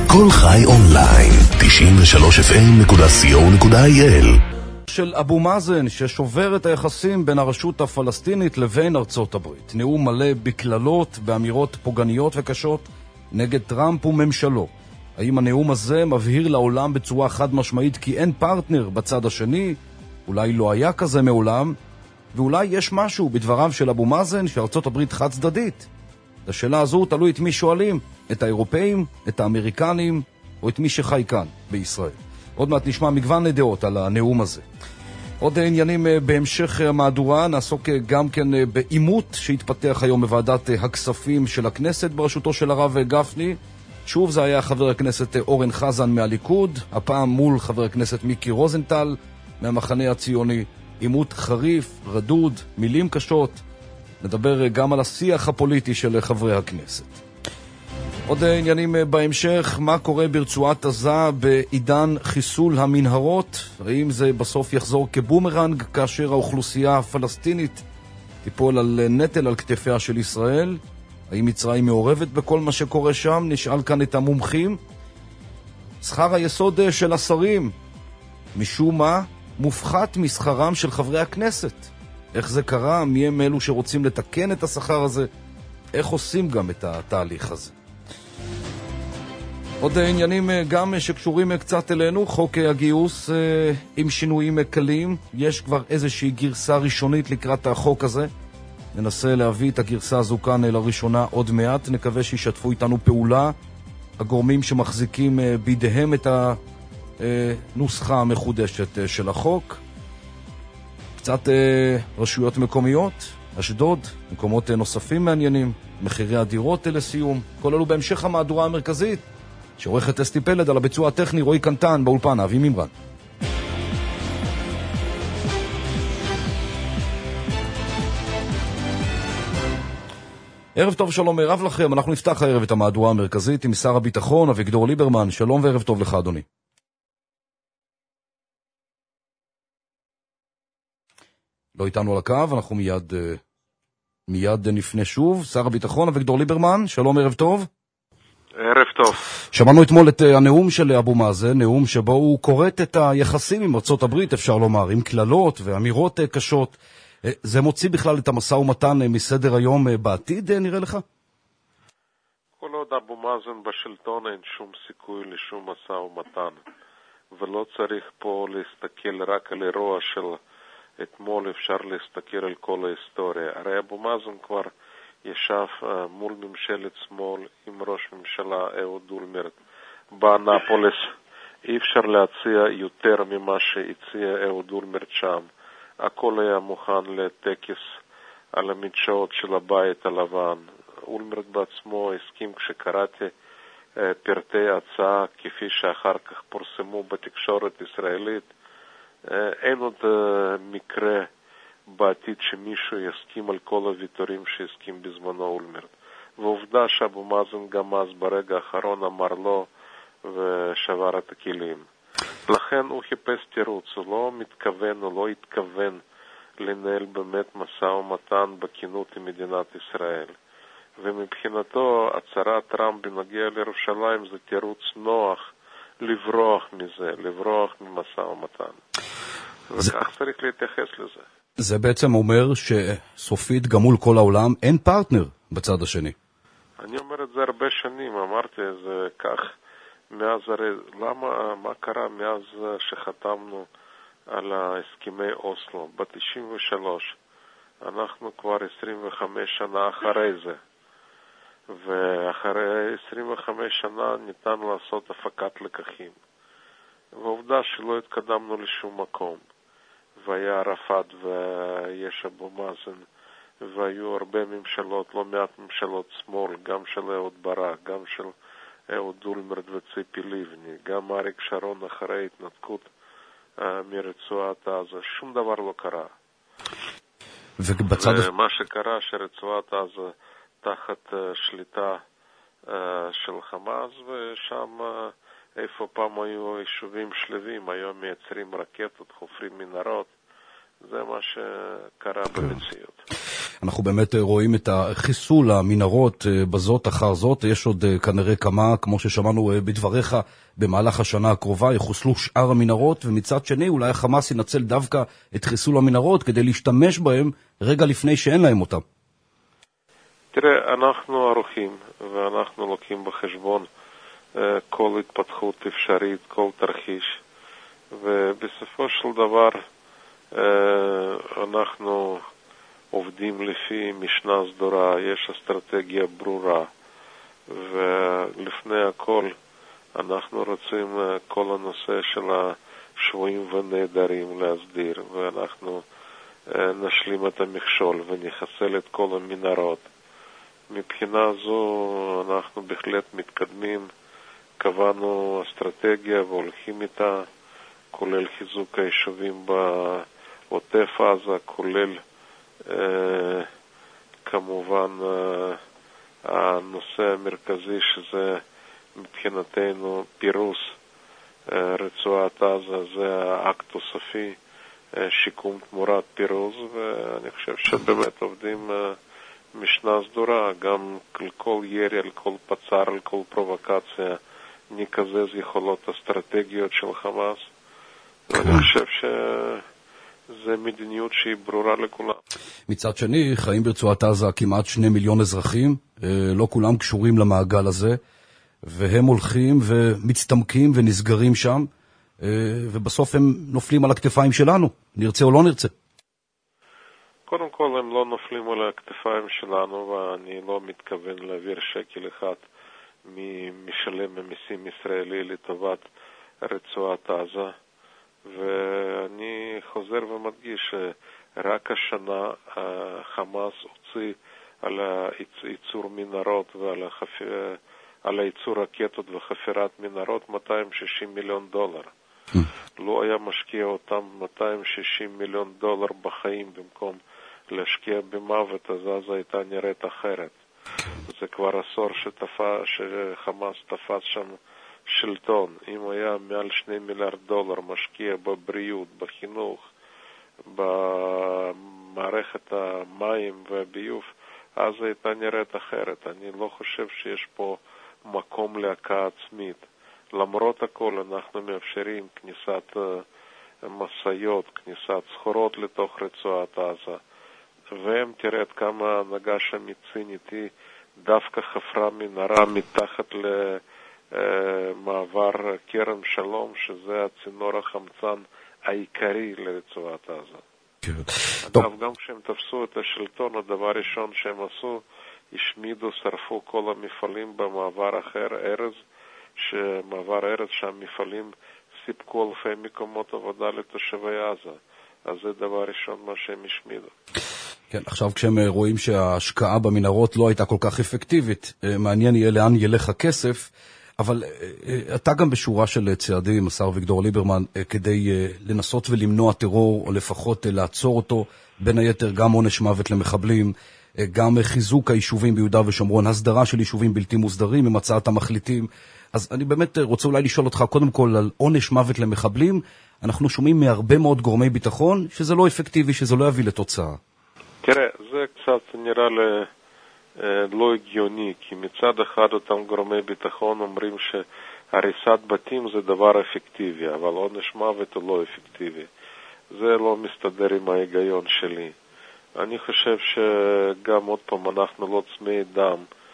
כל חי אונליין, 93fm.co.il. של אבו מאזן ששובר את היחסים בין הרשות הפלסטינית לבין ארצות הברית. נאום מלא בקללות, באמירות פוגעניות וקשות נגד טראמפ וממשלו. האם הנאום הזה מבהיר לעולם בצורה חד משמעית כי אין פרטנר בצד השני? אולי לא היה כזה מעולם? ואולי יש משהו בדבריו של אבו מאזן שארצות הברית חד צדדית? את השאלה הזו תלוי את מי שואלים, את האירופאים, את האמריקנים או את מי שחי כאן בישראל. עוד מעט נשמע מגוון דעות על הנאום הזה. עוד עניינים בהמשך המהדורה, נעסוק גם כן בעימות שהתפתח היום בוועדת הכספים של הכנסת בראשותו של הרב גפני. שוב זה היה חבר הכנסת אורן חזן מהליכוד, הפעם מול חבר הכנסת מיקי רוזנטל מהמחנה הציוני. עימות חריף, רדוד, מילים קשות. נדבר גם על השיח הפוליטי של חברי הכנסת. עוד עניינים בהמשך, מה קורה ברצועת עזה בעידן חיסול המנהרות? האם זה בסוף יחזור כבומרנג כאשר האוכלוסייה הפלסטינית תיפול על נטל על כתפיה של ישראל? האם מצרים מעורבת בכל מה שקורה שם? נשאל כאן את המומחים. שכר היסוד של השרים, משום מה, מופחת משכרם של חברי הכנסת. איך זה קרה? מי הם אלו שרוצים לתקן את השכר הזה? איך עושים גם את התהליך הזה? עוד עניינים גם שקשורים קצת אלינו, חוק הגיוס עם שינויים קלים. יש כבר איזושהי גרסה ראשונית לקראת החוק הזה. ננסה להביא את הגרסה הזו כאן לראשונה עוד מעט. נקווה שישתפו איתנו פעולה הגורמים שמחזיקים בידיהם את הנוסחה המחודשת של החוק. קצת רשויות מקומיות, אשדוד, מקומות נוספים מעניינים, מחירי הדירות לסיום. כל אלו בהמשך המהדורה המרכזית שעורכת אסתי פלד, על הביצוע הטכני רועי קנטן, באולפן אבי מימרן. ערב טוב, שלום ערב לכם. אנחנו נפתח הערב את המהדורה המרכזית עם שר הביטחון אביגדור ליברמן. שלום וערב טוב לך אדוני. לא איתנו על הקו, אנחנו מיד נפנה שוב. שר הביטחון אביגדור ליברמן, שלום ערב טוב. ערב טוב. שמענו אתמול את הנאום של אבו מאזן, נאום שבו הוא קוראת את היחסים עם ארצות הברית, אפשר לומר, עם כללות ואמירות קשות. זה מוציא בכלל את המשא ומתן מסדר היום בעתיד, נראה לך? כל עוד אבו מאזן בשלטון אין שום סיכוי לשום משא ומתן, ולא צריך פה להסתכל רק על אירוע של אתמול, אפשר להסתכל על כל ההיסטוריה. הרי אבו מאזן כבר ישב מול ממשלת שמאל עם ראש ממשלה אהוד אולמרט באנאפוליס. אי אפשר להציע יותר ממה שהציע אהוד אולמרט שם. הכל היה מוכן לטקס על המדשאות של הבית הלבן. אולמרט בעצמו הסכים. כשקראתי פרטי הצעה כפי שאחר כך פורסמו בתקשורת ישראלית, אין עוד מקרה בעתיד שמישהו יסכים על כל הוויתורים שהסכים בזמנו אולמרט. ועובדה שאבו מאזן גם אז ברגע האחרון אמר לו ושבר את הכלים. לכן הוא חיפש תירוץ, הוא לא מתכוון, הוא לא התכוון לנהל באמת משא ומתן בכנות עם מדינת ישראל. ומבחינתו הצהרת טראמפ בנוגע לירושלים זה תירוץ נוח לברוח מזה, לברוח ממשא ומתן. וכך צריך להתייחס לזה. זה בעצם אומר שסופית גם מול כל העולם אין פרטנר בצד השני. אני אומר את זה הרבה שנים, אמרתי זה כך מאז, הרי מה קרה מאז שחתמנו על הסכמי אוסלו ב-93? אנחנו כבר 25 שנה אחרי זה, ואחרי 25 שנה ניתן לעשות הפקת לקחים, ועובדה שלא התקדמנו לשום מקום. והיה ערפאת ויש אבו מאזן, והיו הרבה ממשלות, לא מעט ממשלות שמאל, גם של אהוד ברק, גם של אהוד אולמרט וציפי לבני, גם אריק שרון אחרי התנתקות מרצועת עזה. שום דבר לא קרה. ומה שקרה שרצועת עזה תחת שליטה של חמאס, ושם איפה פעם היו יישובים שלבים, היום מייצרים רקטות, חופרים מנהרות. זה מה שקרה במציאות. אנחנו באמת רואים את החיסול המנהרות בזאת אחר זאת. יש עוד כנראה כמה, כמו ששמענו בדבריך, במהלך השנה הקרובה יחוסלו שאר המנהרות, ומצד שני אולי החמאס ינצל דווקא את חיסול המנהרות כדי להשתמש בהם רגע לפני שאין להם אותם. תראה, אנחנו ערוכים ואנחנו לוקחים בחשבון כל התפתחות אפשרית, כל תרחיש, ובסופו של דבר אנחנו עובדים לפי משנה סדורה, יש אסטרטגיה ברורה, ולפני הכל אנחנו רוצים כל הנושא של השבויים ונעדרים להסדיר, ואנחנו נשלים את המכשול ונחסל את כל המנהרות. מבחינה זו אנחנו בהחלט מתקדמים, קבענו אסטרטגיה והולכים איתה, כולל חיזוק היישובים בעוטף עזה, כולל כמובן הנושא המרכזי שזה מבחינתנו פירוס רצועת עזה, זה האקט הסופי, שיקום תמורת פירוז, ואני חושב שבאמת עובדים משנה סדורה, גם על כל ירי, על כל פצר, על כל פרובוקציה, נקזז יכולות אסטרטגיות של חמאס. ואני חושב שזה מדיניות שהיא ברורה לכולם. מצד שני, חיים ברצועת עזה כמעט 2 מיליון אזרחים, לא כולם קשורים למעגל הזה, והם הולכים ומצטמקים ונסגרים שם, ובסוף הם נופלים על הכתפיים שלנו, נרצה או לא נרצה. קודם כל הם לא נופלים על הכתפיים שלנו, ואני לא מתכוון להעביר שקל אחד ממשלם המיסים ישראלי לטובת רצועת עזה, ואני חוזר ומדגיש שרק השנה חמאס הוציא על ייצור מנהרות ועל ייצור רקטות וחפירת מנהרות $260 מיליון. לא היה משקיע אותם $260 מיליון בחיים במקום להשקיע במוות, אז עזה הייתה נראית אחרת. זה כבר עשור שחמאס תפס שם שלטון. אם היה מעל $2 מיליארד משקיע בבריאות, בחינוך, במערכת המים והביוב, אז הייתה נראית אחרת. אני לא חושב שיש פה מקום להקה עצמית. למרות הכל אנחנו מאפשרים כניסת מסעיות, כניסת סחורות לתוך רצועת עזה, והם תראה את כמה ההנהגה שם צינית, היא דווקא חפרה מנהרה מתחת למעבר כרם שלום, שזה הצינור החמצן העיקרי לרצועת עזה. אגב, גם כשהם תפסו את השלטון, הדבר הראשון שהם עשו, השמידו, שרפו כל המפעלים במעבר אחר, ארז, שמעבר ארץ שהמפעלים סיפקו אלפי מקומות עבודה לתושבי עזה. אז זה דבר ראשון מה שהם השמידו. כן, עכשיו כשהם רואים שההשקעה במנהרות לא הייתה כל כך אפקטיבית, מעניין יהיה לאן ילך הכסף, אבל אתה גם בשורה של צעדים, השר אביגדור ליברמן, כדי לנסות ולמנוע טרור, או לפחות לעצור אותו, בין היתר גם עונש מוות למחבלים, גם חיזוק היישובים ביהודה ושומרון, הסדרה של יישובים בלתי מוסדרים עם הצעת המחליטים. אז אני באמת רוצה אולי לשאול אותך קודם כל על עונש מוות למחבלים. אנחנו שומעים מהרבה מאוד גורמי ביטחון שזה לא אפקטיבי, שזה לא יביא לתוצאה. תראה, זה קצת נראה לא הגיוני, כי מצד אחד אותם גורמי ביטחון אומרים שהריסת בתים זה דבר אפקטיבי, אבל עונש מוות הוא לא אפקטיבי. זה לא מסתדר עם ההיגיון שלי. אני חושב שגם עוד פעם אנחנו לא צמאי דם,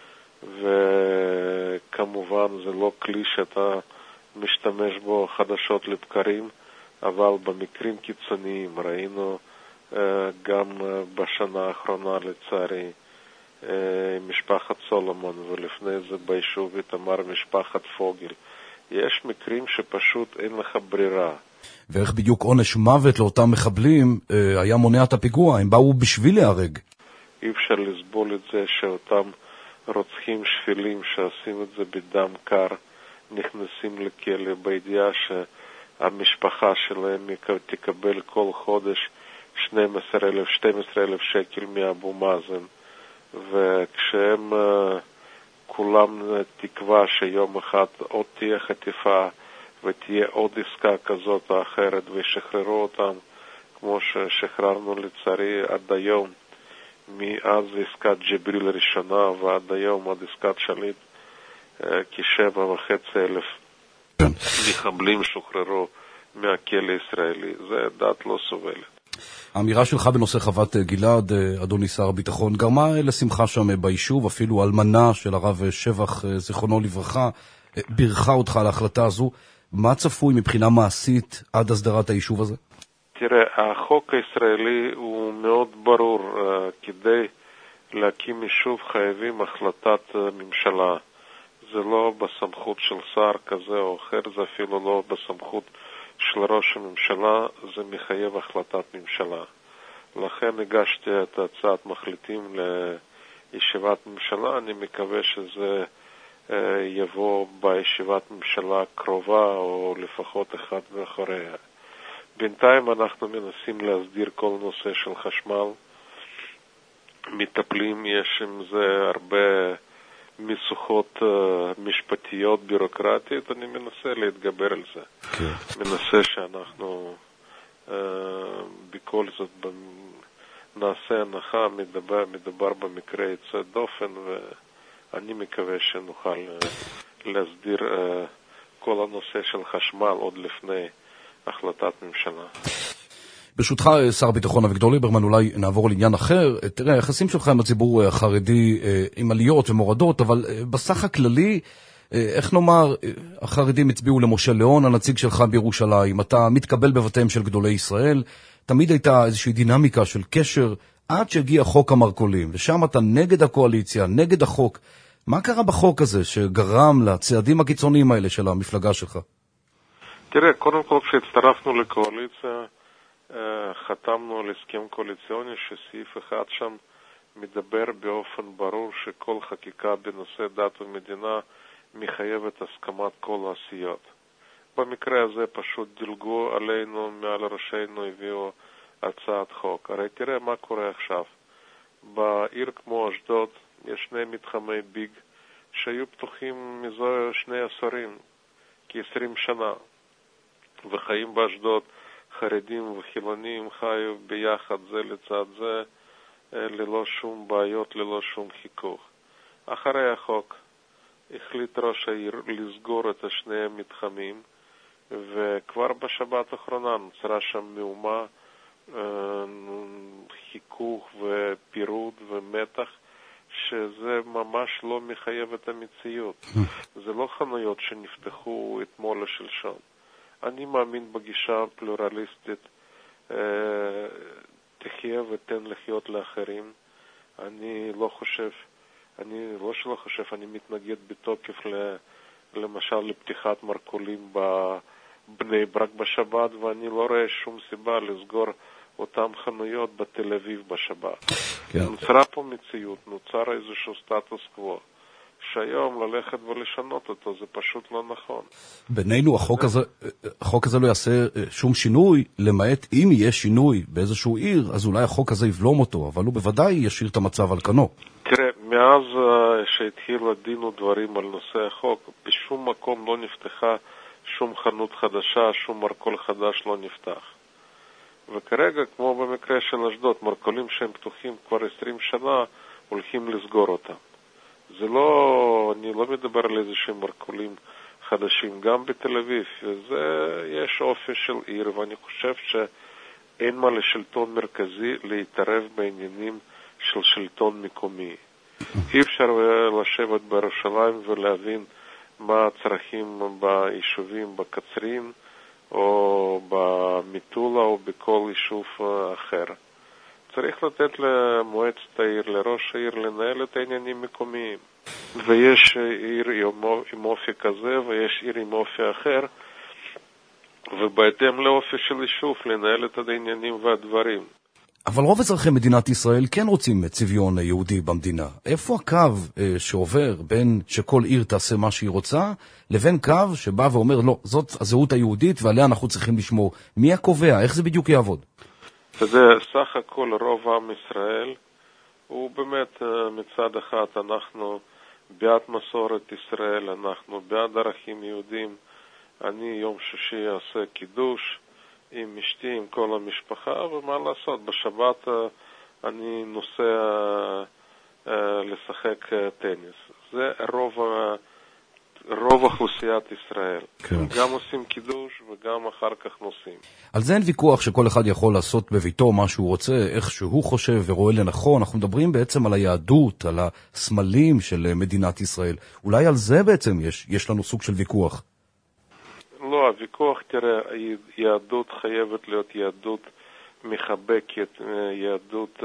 וכמובן זה לא כלי שאתה משתמש בו חדשות לבקרים, אבל במקרים קיצוניים ראינו גם בשנה האחרונה לצערי משפחת סולומון, ולפני זה ביישוב איתמר משפחת פוגל. יש מקרים שפשוט אין לך ברירה. ואיך בדיוק עונש מוות לאותם מחבלים היה מונע את הפיגוע? הם באו בשביל להרג. אי אפשר לסבול את זה שאותם רוצחים שפלים שעושים את זה בדם קר נכנסים לכלא בידיעה שהמשפחה שלהם תקבל כל חודש 12,000 שקל מאבו מאזן, וכשהם כולם תקווה שיום אחד עוד תהיה חטיפה ותהיה עוד עסקה כזאת או אחרת וישחררו אותם כמו ששחררנו לצערי עד היום מאז עסקת ג'יבריל הראשונה ועד היום, עד עסקת שליט, כ7,500 מחבלים שוחררו מהכלא הישראלי. זה דת לא סובלת. האמירה שלך בנושא חוות גלעד, אדוני שר הביטחון, גרמה לשמחה שם ביישוב, אפילו אלמנה של הרב שבח, זיכרונו לברכה, בירכה אותך על ההחלטה הזו. מה צפוי מבחינה מעשית עד הסדרת היישוב הזה? תראה, החוק הישראלי הוא מאוד ברור. כדי להקים יישוב חייבים החלטת ממשלה. זה לא בסמכות של שר כזה או אחר, זה אפילו לא בסמכות של ראש הממשלה, זה מחייב החלטת ממשלה. לכן הגשתי את הצעת מחליטים לישיבת ממשלה. אני מקווה שזה יבוא בישיבת ממשלה קרובה או לפחות אחד ואחריה. בינתיים אנחנו מנסים להסדיר כל נושא של חשמל. מטפלים, יש עם זה הרבה מסוכות משפטיות, בירוקרטיות, אני מנסה להתגבר על זה. מנסה שאנחנו בכל זאת נעשה הנחה, מדבר במקרה יוצא דופן, ואני מקווה שנוכל להסדיר כל הנושא של חשמל עוד לפני החלטת ממשלה. ברשותך, שר הביטחון אביגדור ליברמן, אולי נעבור לעניין אחר. תראה, היחסים שלך עם הציבור החרדי, עם עליות ומורדות, אבל בסך הכללי, איך נאמר, החרדים הצביעו למשה ליאון, הנציג שלך בירושלים, אתה מתקבל בבתיהם של גדולי ישראל, תמיד הייתה איזושהי דינמיקה של קשר, עד שהגיע חוק המרכולים, ושם אתה נגד הקואליציה, נגד החוק. מה קרה בחוק הזה שגרם לצעדים הקיצוניים האלה של המפלגה שלך? תראה, קודם כל כשהצטרפנו לקואליציה, חתמנו על הסכם קואליציוני שסעיף אחד שם מדבר באופן ברור שכל חקיקה בנושא דת ומדינה מחייבת הסכמת כל הסיעות. במקרה הזה פשוט דילגו עלינו, מעל ראשינו הביאו הצעת חוק. הרי תראה מה קורה עכשיו. בעיר כמו אשדוד יש 2 מתחמי ביג שהיו פתוחים מזה 2 עשורים, כ-20 שנה, וחיים באשדוד חרדים וחילונים חיו ביחד זה לצד זה, ללא שום בעיות, ללא שום חיכוך. אחרי החוק החליט ראש העיר לסגור את 2 המתחמים, וכבר בשבת האחרונה נוצרה שם מהומה, חיכוך ופירוד ומתח, שזה ממש לא מחייב את המציאות. זה לא חנויות שנפתחו אתמול או שלשום. אני מאמין בגישה פלורליסטית, תחיה ותן לחיות לאחרים. אני מתנגד בתוקף למשל לפתיחת מרכולים בבני ברק בשבת, ואני לא רואה שום סיבה לסגור אותם חנויות בתל אביב בשבת. כן. נוצרה פה מציאות, נוצר איזשהו סטטוס קוו. שהיום ללכת ולשנות אותו, זה פשוט לא נכון. בינינו, החוק הזה לא יעשה שום שינוי, למעט אם יהיה שינוי באיזשהו עיר, אז אולי החוק הזה יבלום אותו, אבל הוא בוודאי ישאיר את המצב על כנו. תראה, מאז שהתחיל הדין ודברים על נושא החוק, בשום מקום לא נפתחה שום חנות חדשה, שום מרכול חדש לא נפתח. וכרגע, כמו במקרה של אשדוד, מרכולים שהם פתוחים כבר 20 שנה, הולכים לסגור אותם. זה לא, אני לא מדבר על איזשהם מרכולים חדשים, גם בתל אביב. יש אופי של עיר, ואני חושב שאין מה לשלטון מרכזי להתערב בעניינים של שלטון מקומי. אי אפשר לשבת בירושלים ולהבין מה הצרכים ביישובים בקצרין, או במטולה, או בכל יישוב אחר. צריך לתת למועצת העיר, לראש העיר, לנהל את העניינים מקומיים. ויש עיר עם אופי כזה, ויש עיר עם אופי אחר, ובהתאם לאופי של יישוב, לנהל את העניינים והדברים. אבל רוב אזרחי מדינת ישראל כן רוצים צביון יהודי במדינה. איפה הקו שעובר בין שכל עיר תעשה מה שהיא רוצה, לבין קו שבא ואומר, לא, זאת הזהות היהודית ועליה אנחנו צריכים לשמור. מי הקובע? איך זה בדיוק יעבוד? אתה יודע, סך הכל רוב עם ישראל הוא באמת מצד אחד אנחנו בעד מסורת ישראל, אנחנו בעד ערכים יהודים. אני יום שישי אעשה קידוש עם אשתי, עם כל המשפחה, ומה לעשות, בשבת אני נוסע לשחק טניס. זה רוב אוכלוסיית ישראל. כן. גם עושים קידוש וגם אחר כך נוסעים. על זה אין ויכוח שכל אחד יכול לעשות בביתו מה שהוא רוצה, איך שהוא חושב ורואה לנכון. אנחנו מדברים בעצם על היהדות, על הסמלים של מדינת ישראל. אולי על זה בעצם יש לנו סוג של ויכוח. לא, הוויכוח, תראה, יהדות חייבת להיות יהדות מחבקת, יהדות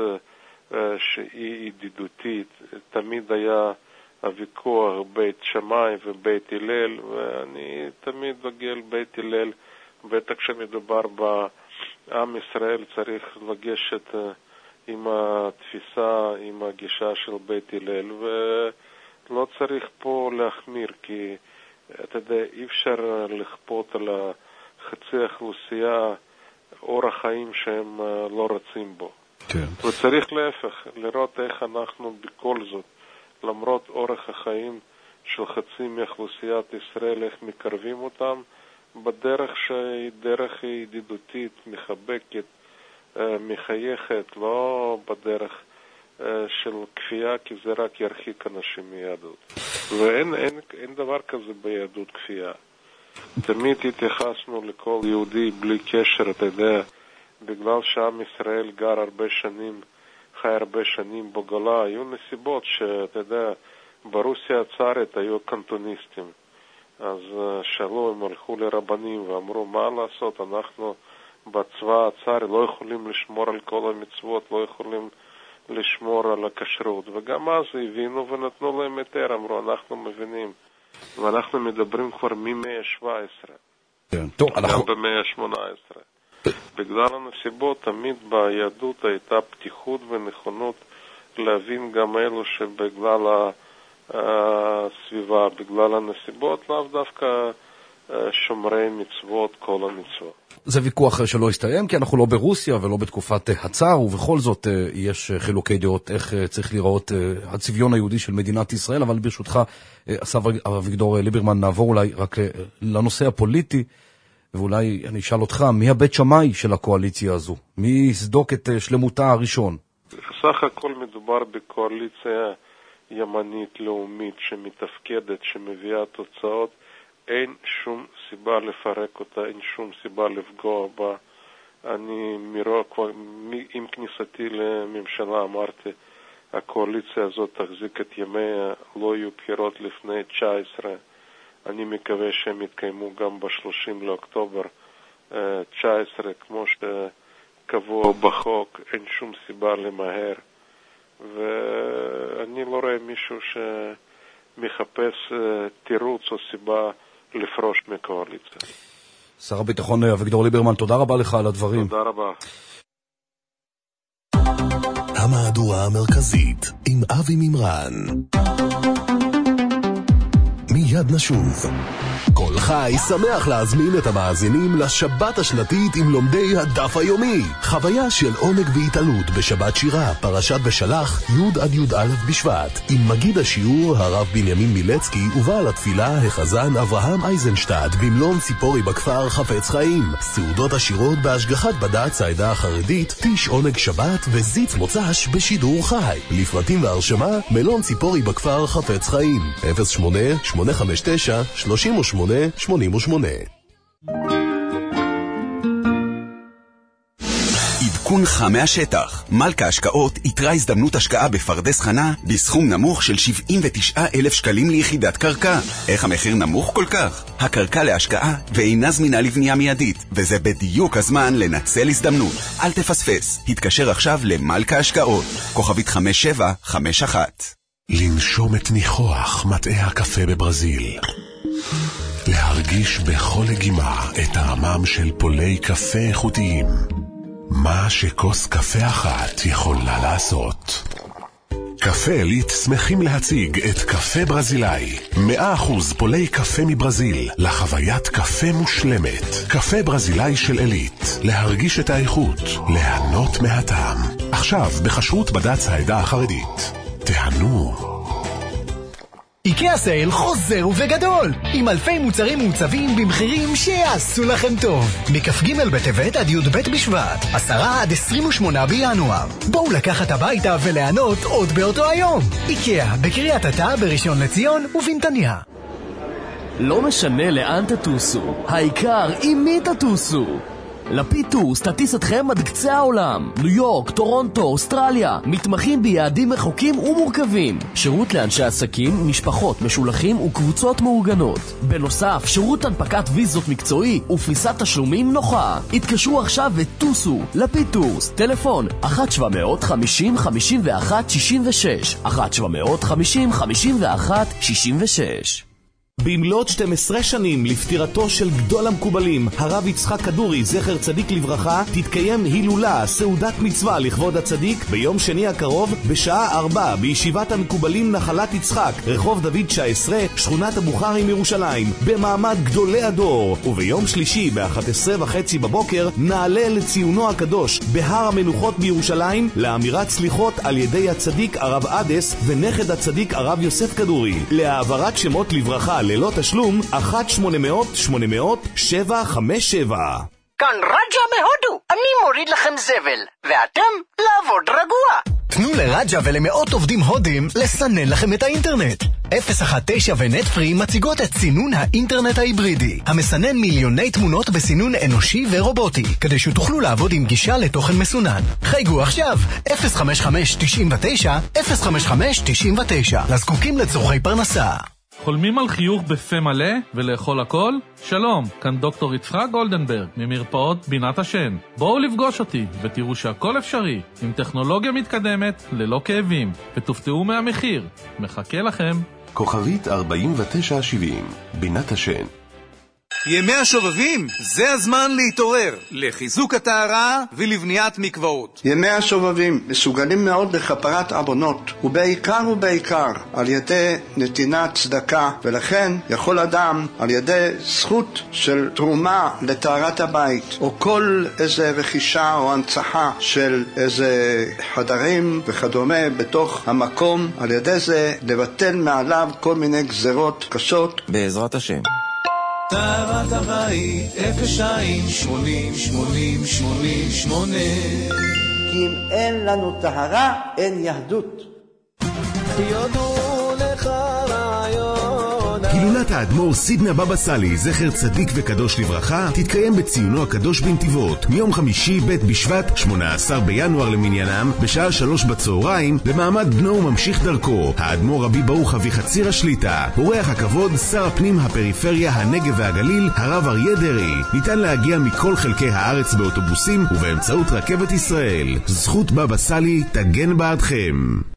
שהיא ידידותית. תמיד היה הוויכוח בית שמאי ובית הלל, ואני תמיד דוגל בית הלל. בטח כשמדובר בעם ישראל צריך לגשת עם התפיסה, עם הגישה של בית הלל, ולא צריך פה להחמיר, כי אתה יודע, אי אפשר לכפות על חצי האוכלוסייה אורח חיים שהם לא רוצים בו. כן. וצריך להפך, לראות איך אנחנו בכל זאת, למרות אורח החיים של חצי מאוכלוסיית ישראל, איך מקרבים אותם בדרך שהיא דרך ידידותית, מחבקת, מחייכת, לא בדרך של כפייה, כי זה רק ירחיק אנשים מיהדות. ואין דבר כזה ביהדות כפייה. תמיד התייחסנו לכל יהודי בלי קשר, אתה יודע, בגלל שעם ישראל גר הרבה שנים, חי הרבה שנים בגולה, היו נסיבות שאתה יודע, ברוסיה הצארית היו קנטוניסטים. אז שאלו, הם הלכו לרבנים ואמרו, מה לעשות, אנחנו בצבא הצארי לא יכולים לשמור על כל המצוות, לא יכולים לשמור על הכשרות, וגם אז הבינו ונתנו להם היתר, אמרו, אנחנו מבינים, ואנחנו מדברים כבר מ-117, גם ב-118. בגלל הנסיבות, תמיד ביהדות הייתה פתיחות ונכונות להבין גם אלו שבגלל הסביבה, בגלל הנסיבות, לאו דווקא שומרי מצוות, כל המצוות. זה ויכוח שלא הסתיים, כי אנחנו לא ברוסיה ולא בתקופת הצאר, ובכל זאת יש חילוקי דעות איך צריך לראות הצביון היהודי של מדינת ישראל, אבל ברשותך, השר אביגדור ליברמן, נעבור אולי רק לנושא הפוליטי, ואולי אני אשאל אותך, מי הבית שמאי של הקואליציה הזו? מי יסדוק את שלמותה הראשון? בסך הכל מדובר בקואליציה ימנית לאומית שמתפקדת, שמביאה תוצאות. אין שום סיבה לפרק אותה, אין שום סיבה לפגוע בה. אני עם כניסתי לממשלה אמרתי, הקואליציה הזאת תחזיק את ימיה, לא יהיו בחירות לפני 19. אני מקווה שהם יתקיימו גם ב-30 לאוקטובר 19, כמו שקבוע בחוק, אין שום סיבה למהר. ואני לא רואה מישהו שמחפש תירוץ או סיבה לפרוש מקואליציה. שר הביטחון אביגדור ליברמן, תודה רבה לך על הדברים. תודה רבה. המהדורה המרכזית עם אבי מימרן. מיד נשוב. כל חי שמח להזמין את המאזינים לשבת השנתית עם לומדי הדף היומי. חוויה של עונג והתעלות בשבת שירה, פרשת בשלח, י' עד י' א' בשבט. עם מגיד השיעור הרב בנימין מילצקי ובעל התפילה החזן אברהם אייזנשטט במלון ציפורי בכפר חפץ חיים. סעודות השירות בהשגחת בד"ץ העדה החרדית, טיש עונג שבת וזיץ מוצ"ש בשידור חי. לפרטים והרשמה, מלון ציפורי בכפר חפץ חיים. 08-859-3888. עדכונך מהשטח. מלכה השקעות יתרה הזדמנות השקעה בפרדס חנה בסכום נמוך של 79,000 שקלים ליחידת קרקע. איך המחיר נמוך כל כך? הקרקע להשקעה ואינה זמינה לבנייה מיידית, וזה בדיוק הזמן לנצל הזדמנות. אל תפספס. התקשר עכשיו למלכה השקעות. כוכבית 5751. לנשום את ניחוח מטעי הקפה בברזיל. להרגיש בכל לגימה את טעמם של פולי קפה איכותיים. מה שכוס קפה אחת יכולה לעשות. קפה עילית שמחים להציג את קפה ברזילאי. 100% פולי קפה מברזיל לחוויית קפה מושלמת. קפה ברזילאי של עילית. להרגיש את האיכות, ליהנות מהטעם. עכשיו בחשרות בד"ץ העדה החרדית. תהנו. איקאה סייל חוזר ובגדול, עם אלפי מוצרים מעוצבים במחירים שיעשו לכם טוב. מכ"ג בטבת עד י"ב בשבט, 10 עד 28 בינואר. בואו לקחת הביתה וליהנות עוד באותו היום. איקאה, בקריית אתא, בראשון לציון ובנתניה. לא משנה לאן תטוסו, העיקר עם מי תטוסו. לפיד טורס תטיס אתכם עד קצה העולם. ניו יורק, טורונטו, אוסטרליה, מתמחים ביעדים רחוקים ומורכבים. שירות לאנשי עסקים, משפחות, משולחים וקבוצות מאורגנות. בנוסף, שירות הנפקת ויזות מקצועי ופריסת תשלומים נוחה. התקשרו עכשיו וטוסו. לפיד טורס, טלפון 1-750-51-66 1-750-51-66. במלאת 12 שנים לפטירתו של גדול המקובלים, הרב יצחק כדורי, זכר צדיק לברכה, תתקיים הילולה, סעודת מצווה לכבוד הצדיק, ביום שני הקרוב, בשעה 4, בישיבת המקובלים נחלת יצחק, רחוב דוד 19, שכונת הבוכרים ירושלים, במעמד גדולי הדור. וביום שלישי, ב-11:30 בבוקר, נעלה לציונו הקדוש, בהר המנוחות בירושלים, לאמירת סליחות על ידי הצדיק הרב אדס, ונכד הצדיק הרב יוסף כדורי. להעברת שמות לברכה ללא תשלום, 1-800-800-757. כאן רג'ה מהודו, אני מוריד לכם זבל, ואתם לעבוד רגוע. תנו לרג'ה ולמאות עובדים הודים לסנן לכם את האינטרנט. 019 ונטפרי מציגות את סינון האינטרנט ההיברידי, המסנן מיליוני תמונות בסינון אנושי ורובוטי, כדי שתוכלו לעבוד עם גישה לתוכן מסונן. חייגו עכשיו 055-99 055-99 לזקוקים לצורכי פרנסה. חולמים על חיוך בפה מלא ולאכול הכל? שלום, כאן דוקטור יצחק גולדנברג ממרפאות בינת השן. בואו לפגוש אותי ותראו שהכל אפשרי, עם טכנולוגיה מתקדמת, ללא כאבים, ותופתעו מהמחיר. מחכה לכם. כוכבית 4970, בינת השן. ימי השובבים, זה הזמן להתעורר, לחיזוק הטהרה ולבניית מקוואות. ימי השובבים מסוגלים מאוד לכפרת עוונות, ובעיקר על ידי נתינת צדקה, ולכן יכול אדם על ידי זכות של תרומה לטהרת הבית, או כל איזה רכישה או הנצחה של איזה חדרים וכדומה בתוך המקום, על ידי זה לבטל מעליו כל מיני גזרות קשות. בעזרת השם. טהרת הבית 0-80-80-80-88. כי אם אין לנו טהרה, אין יהדות. יודו לך רעיון. הילולת האדמו"ר סידנא בבא סאלי, זכר צדיק וקדוש לברכה, תתקיים בציונו הקדוש בנתיבות, מיום חמישי ב' בשבט 18 בינואר למניינם, בשעה 3 בצהריים, במעמד בנו וממשיך דרכו, האדמו"ר רבי ברוך אביחציר השליטה. אורח הכבוד, שר הפנים הפריפריה, הנגב והגליל, הרב אריה דרעי. ניתן להגיע מכל חלקי הארץ באוטובוסים ובאמצעות רכבת ישראל. זכות בבא סאלי תגן בעדכם.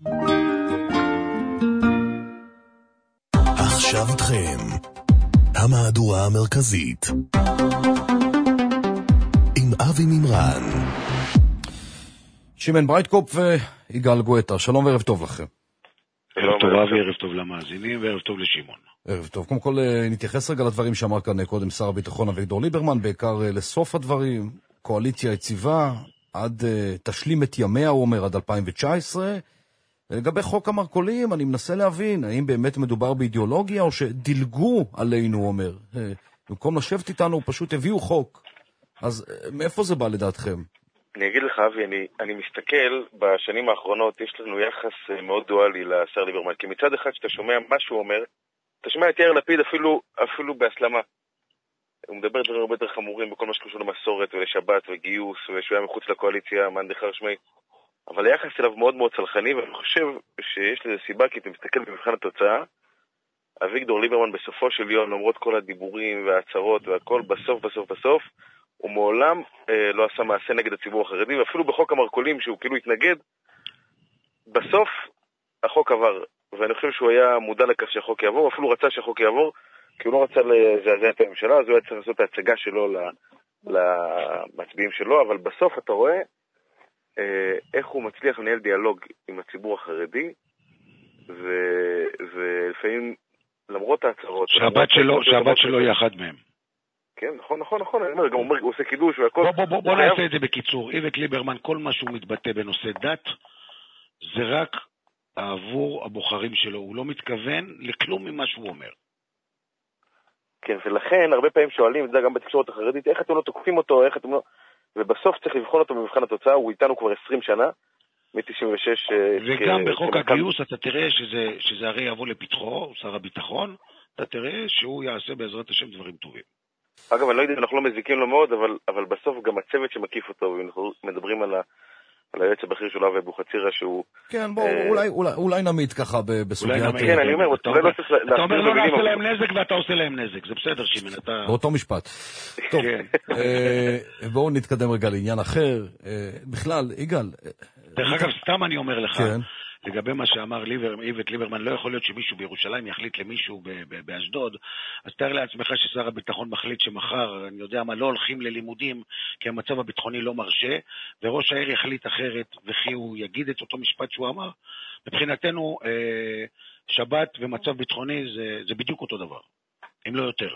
עכשיו אתכם, המהדורה המרכזית עם אבי מימרן, שמעון ברייטקופ ויגאל גואטה. שלום וערב טוב לכם. ערב טוב אבי, ערב טוב למאזינים וערב טוב לשמעון. ערב טוב. קודם כל נתייחס רגע לדברים שאמר כאן קודם שר הביטחון אביגדור ליברמן, בעיקר לסוף הדברים, קואליציה יציבה עד תשלים את ימיה, הוא אומר, עד 2019. לגבי חוק המרכולים, אני מנסה להבין, האם באמת מדובר באידיאולוגיה, או שדילגו עלינו, הוא אומר. במקום לשבת איתנו, פשוט הביאו חוק. אז מאיפה זה בא לדעתכם? אני אגיד לך, אבי, אני מסתכל, בשנים האחרונות יש לנו יחס מאוד דואלי לשר ליברמן, כי מצד אחד שאתה שומע מה שהוא אומר, אתה שומע את יאיר לפיד אפילו בהסלמה. הוא מדבר דברים הרבה יותר חמורים בכל מה שקשור למסורת ולשבת וגיוס, ושהוא היה מחוץ לקואליציה, מאן דכר שמי. אבל היחס אליו מאוד מאוד צלחני, ואני חושב שיש לזה סיבה, כי אתה מסתכל במבחן התוצאה, אביגדור ליברמן בסופו של יום, למרות כל הדיבורים וההצהרות והכל, בסוף, הוא מעולם לא עשה מעשה נגד הציבור החרדי, ואפילו בחוק המרכולים שהוא כאילו התנגד, בסוף החוק עבר, ואני חושב שהוא היה מודע לכך שהחוק יעבור, אפילו רצה שהחוק יעבור, כי הוא לא רצה לזעזע את הממשלה, אז הוא היה צריך לעשות את ההצגה שלו למצביעים שלו, אבל בסוף אתה רואה איך הוא מצליח לנהל דיאלוג עם הציבור החרדי, ולפעמים למרות ההצהרות שהבת שלו היא אחד מהם. כן, נכון, אני אומר, גם הוא עושה קידוש והכל. בוא נעשה את זה בקיצור. איווט ליברמן, כל מה שהוא מתבטא בנושא דת, זה רק עבור הבוחרים שלו, הוא לא מתכוון לכלום ממה שהוא אומר. כן, ולכן הרבה פעמים שואלים, זה גם בתקשורת החרדית, איך אתם לא תוקפים אותו, איך אתם לא... ובסוף צריך לבחון אותו במבחן התוצאה, הוא איתנו כבר 20 שנה, מ-96... וגם בחוק הגיוס אתה תראה שזה הרי יבוא לפתחו, שר הביטחון, אתה תראה שהוא יעשה בעזרת השם דברים טובים. אגב, אני לא יודע, אנחנו לא מזיקים לו מאוד, אבל בסוף גם הצוות שמקיף אותו, ואנחנו מדברים על היועץ הבכיר שלו ואבוחצירא שהוא... כן, בואו, אולי נמיד ככה בסוגיית... כן, אני אומר, אתה אומר לא נעשה להם נזק ואתה עושה להם נזק, זה בסדר שימן, אתה... באותו משפט. טוב, בואו נתקדם רגע לעניין אחר. בכלל, יגאל... דרך אגב, סתם אני אומר לך, לגבי מה שאמר איווט ליברמן, לא יכול להיות שמישהו בירושלים יחליט למישהו באשדוד, אז תאר לעצמך ששר הביטחון מחליט שמחר, אני יודע מה, לא הולכים ללימודים, כי המצב הביטחוני לא מרשה, וראש העיר יחליט אחרת, וכי הוא יגיד את אותו משפט שהוא אמר. מבחינתנו, שבת ומצב ביטחוני זה בדיוק אותו דבר, אם לא יותר.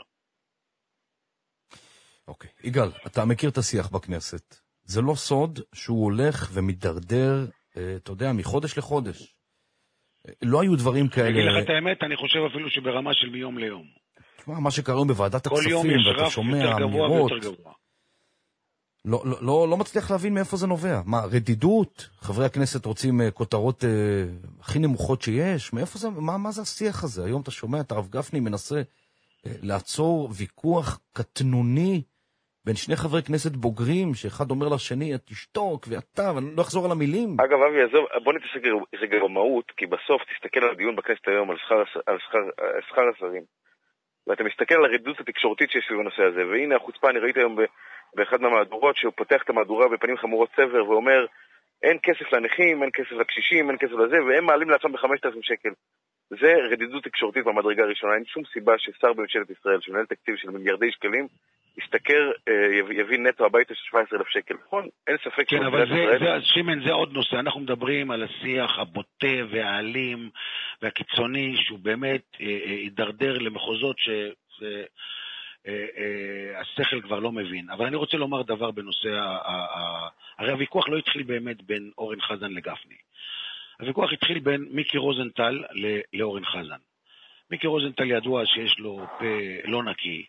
אוקיי, יגאל, אתה מכיר את השיח בכנסת. זה לא סוד שהוא הולך ומתדרדר, אתה יודע, מחודש לחודש. לא היו דברים כאלה... אני אגיד לך את האמת, אני חושב אפילו שברמה של מיום ליום. תשמע, מה שקרה בוועדת הכספים, ואתה שומע אמירות... לא מצליח להבין מאיפה זה נובע. מה, רדידות? חברי הכנסת רוצים כותרות הכי נמוכות שיש? מאיפה זה, מה זה השיח הזה? היום אתה שומע את הרב גפני מנסה לעצור ויכוח קטנוני בין שני חברי כנסת בוגרים, שאחד אומר לשני, את תשתוק ואתה, ואני לא אחזור על המילים. אגב, אבי, בוא נתעסק רגע במהות, כי בסוף תסתכל על הדיון בכנסת היום על שכר השרים, ואתה מסתכל על הרדידות התקשורתית שיש לי בנושא הזה, והנה החוצפה, אני ראיתי היום באחד מהמהדורות, שהוא פותח את המהדורה בפנים חמורות צבר, ואומר, אין כסף לנכים, אין כסף לקשישים, אין כסף לזה, והם מעלים לעצמם ב5,000 שקל. זה רדידות תקשורתית במדרגה הראשונה. אין שום סיבה ששר בממשלת ישראל, שמנהל תקציב של מיליארדי שקלים, ישתכר, יביא נטו הביתה של 17,000 שקל. נכון? אין ספק. כן, אבל שימן, זה עוד נושא. אנחנו מדברים על השיח הבוטה והאלים והקיצוני, שהוא באמת יידרדר למחוזות שהשכל כבר לא מבין. אבל אני רוצה לומר דבר בנושא, הרי הוויכוח לא התחיל באמת בין אורן חזן לגפני. הוויכוח התחיל בין מיקי רוזנטל לאורן חזן. מיקי רוזנטל ידוע שיש לו פה לא נקי,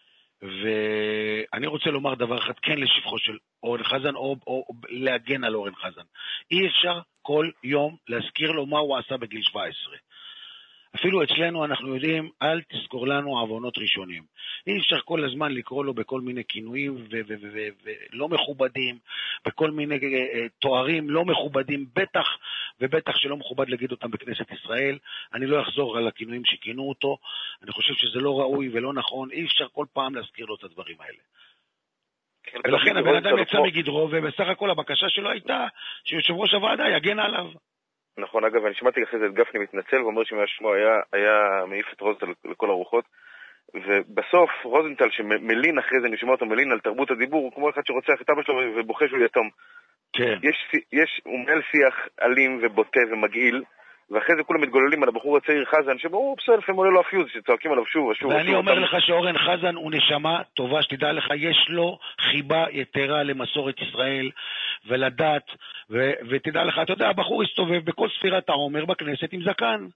ואני רוצה לומר דבר אחד כן לשבחו של אורן חזן, או להגן על אורן חזן. אי אפשר כל יום להזכיר לו מה הוא עשה בגיל 17. אפילו אצלנו אנחנו יודעים, אל תזכור לנו עוונות ראשונים. אי אפשר כל הזמן לקרוא לו בכל מיני כינויים ולא מכובדים, בכל מיני תוארים לא מכובדים, בטח ובטח שלא מכובד להגיד אותם בכנסת ישראל. אני לא אחזור על הכינויים שכינו אותו, אני חושב שזה לא ראוי ולא נכון, אי אפשר כל פעם להזכיר לו את הדברים האלה. ולכן הבן אדם יצא מגדרו, ובסך הכל הבקשה שלו הייתה שיושב ראש הוועדה יגן עליו. נכון, אגב, אני שמעתי אחרי זה את גפני מתנצל, ואומר שמהשמו היה מעיף את רוזנטל לכל הרוחות, ובסוף רוזנטל שמלין אחרי זה, אני שומע אותו מלין על תרבות הדיבור, הוא כמו אחד שרוצח את אבא שלו ובוכה שהוא יתום. כן. הוא מנהל שיח אלים ובוטה ומגעיל, ואחרי זה כולם מתגוללים על הבחור הצעיר חזן, שבו בסדר, לפעמים עולה לו הפיוז, שצועקים עליו שוב ושוב. ואני אומר לך שאורן חזן הוא נשמה טובה, שתדע לך, יש לו חיבה יתרה למסורת ישראל ולדת, ותדע לך, אתה יודע, הבחור הסתובב בכל ספירת העומר בכנסת עם זקן.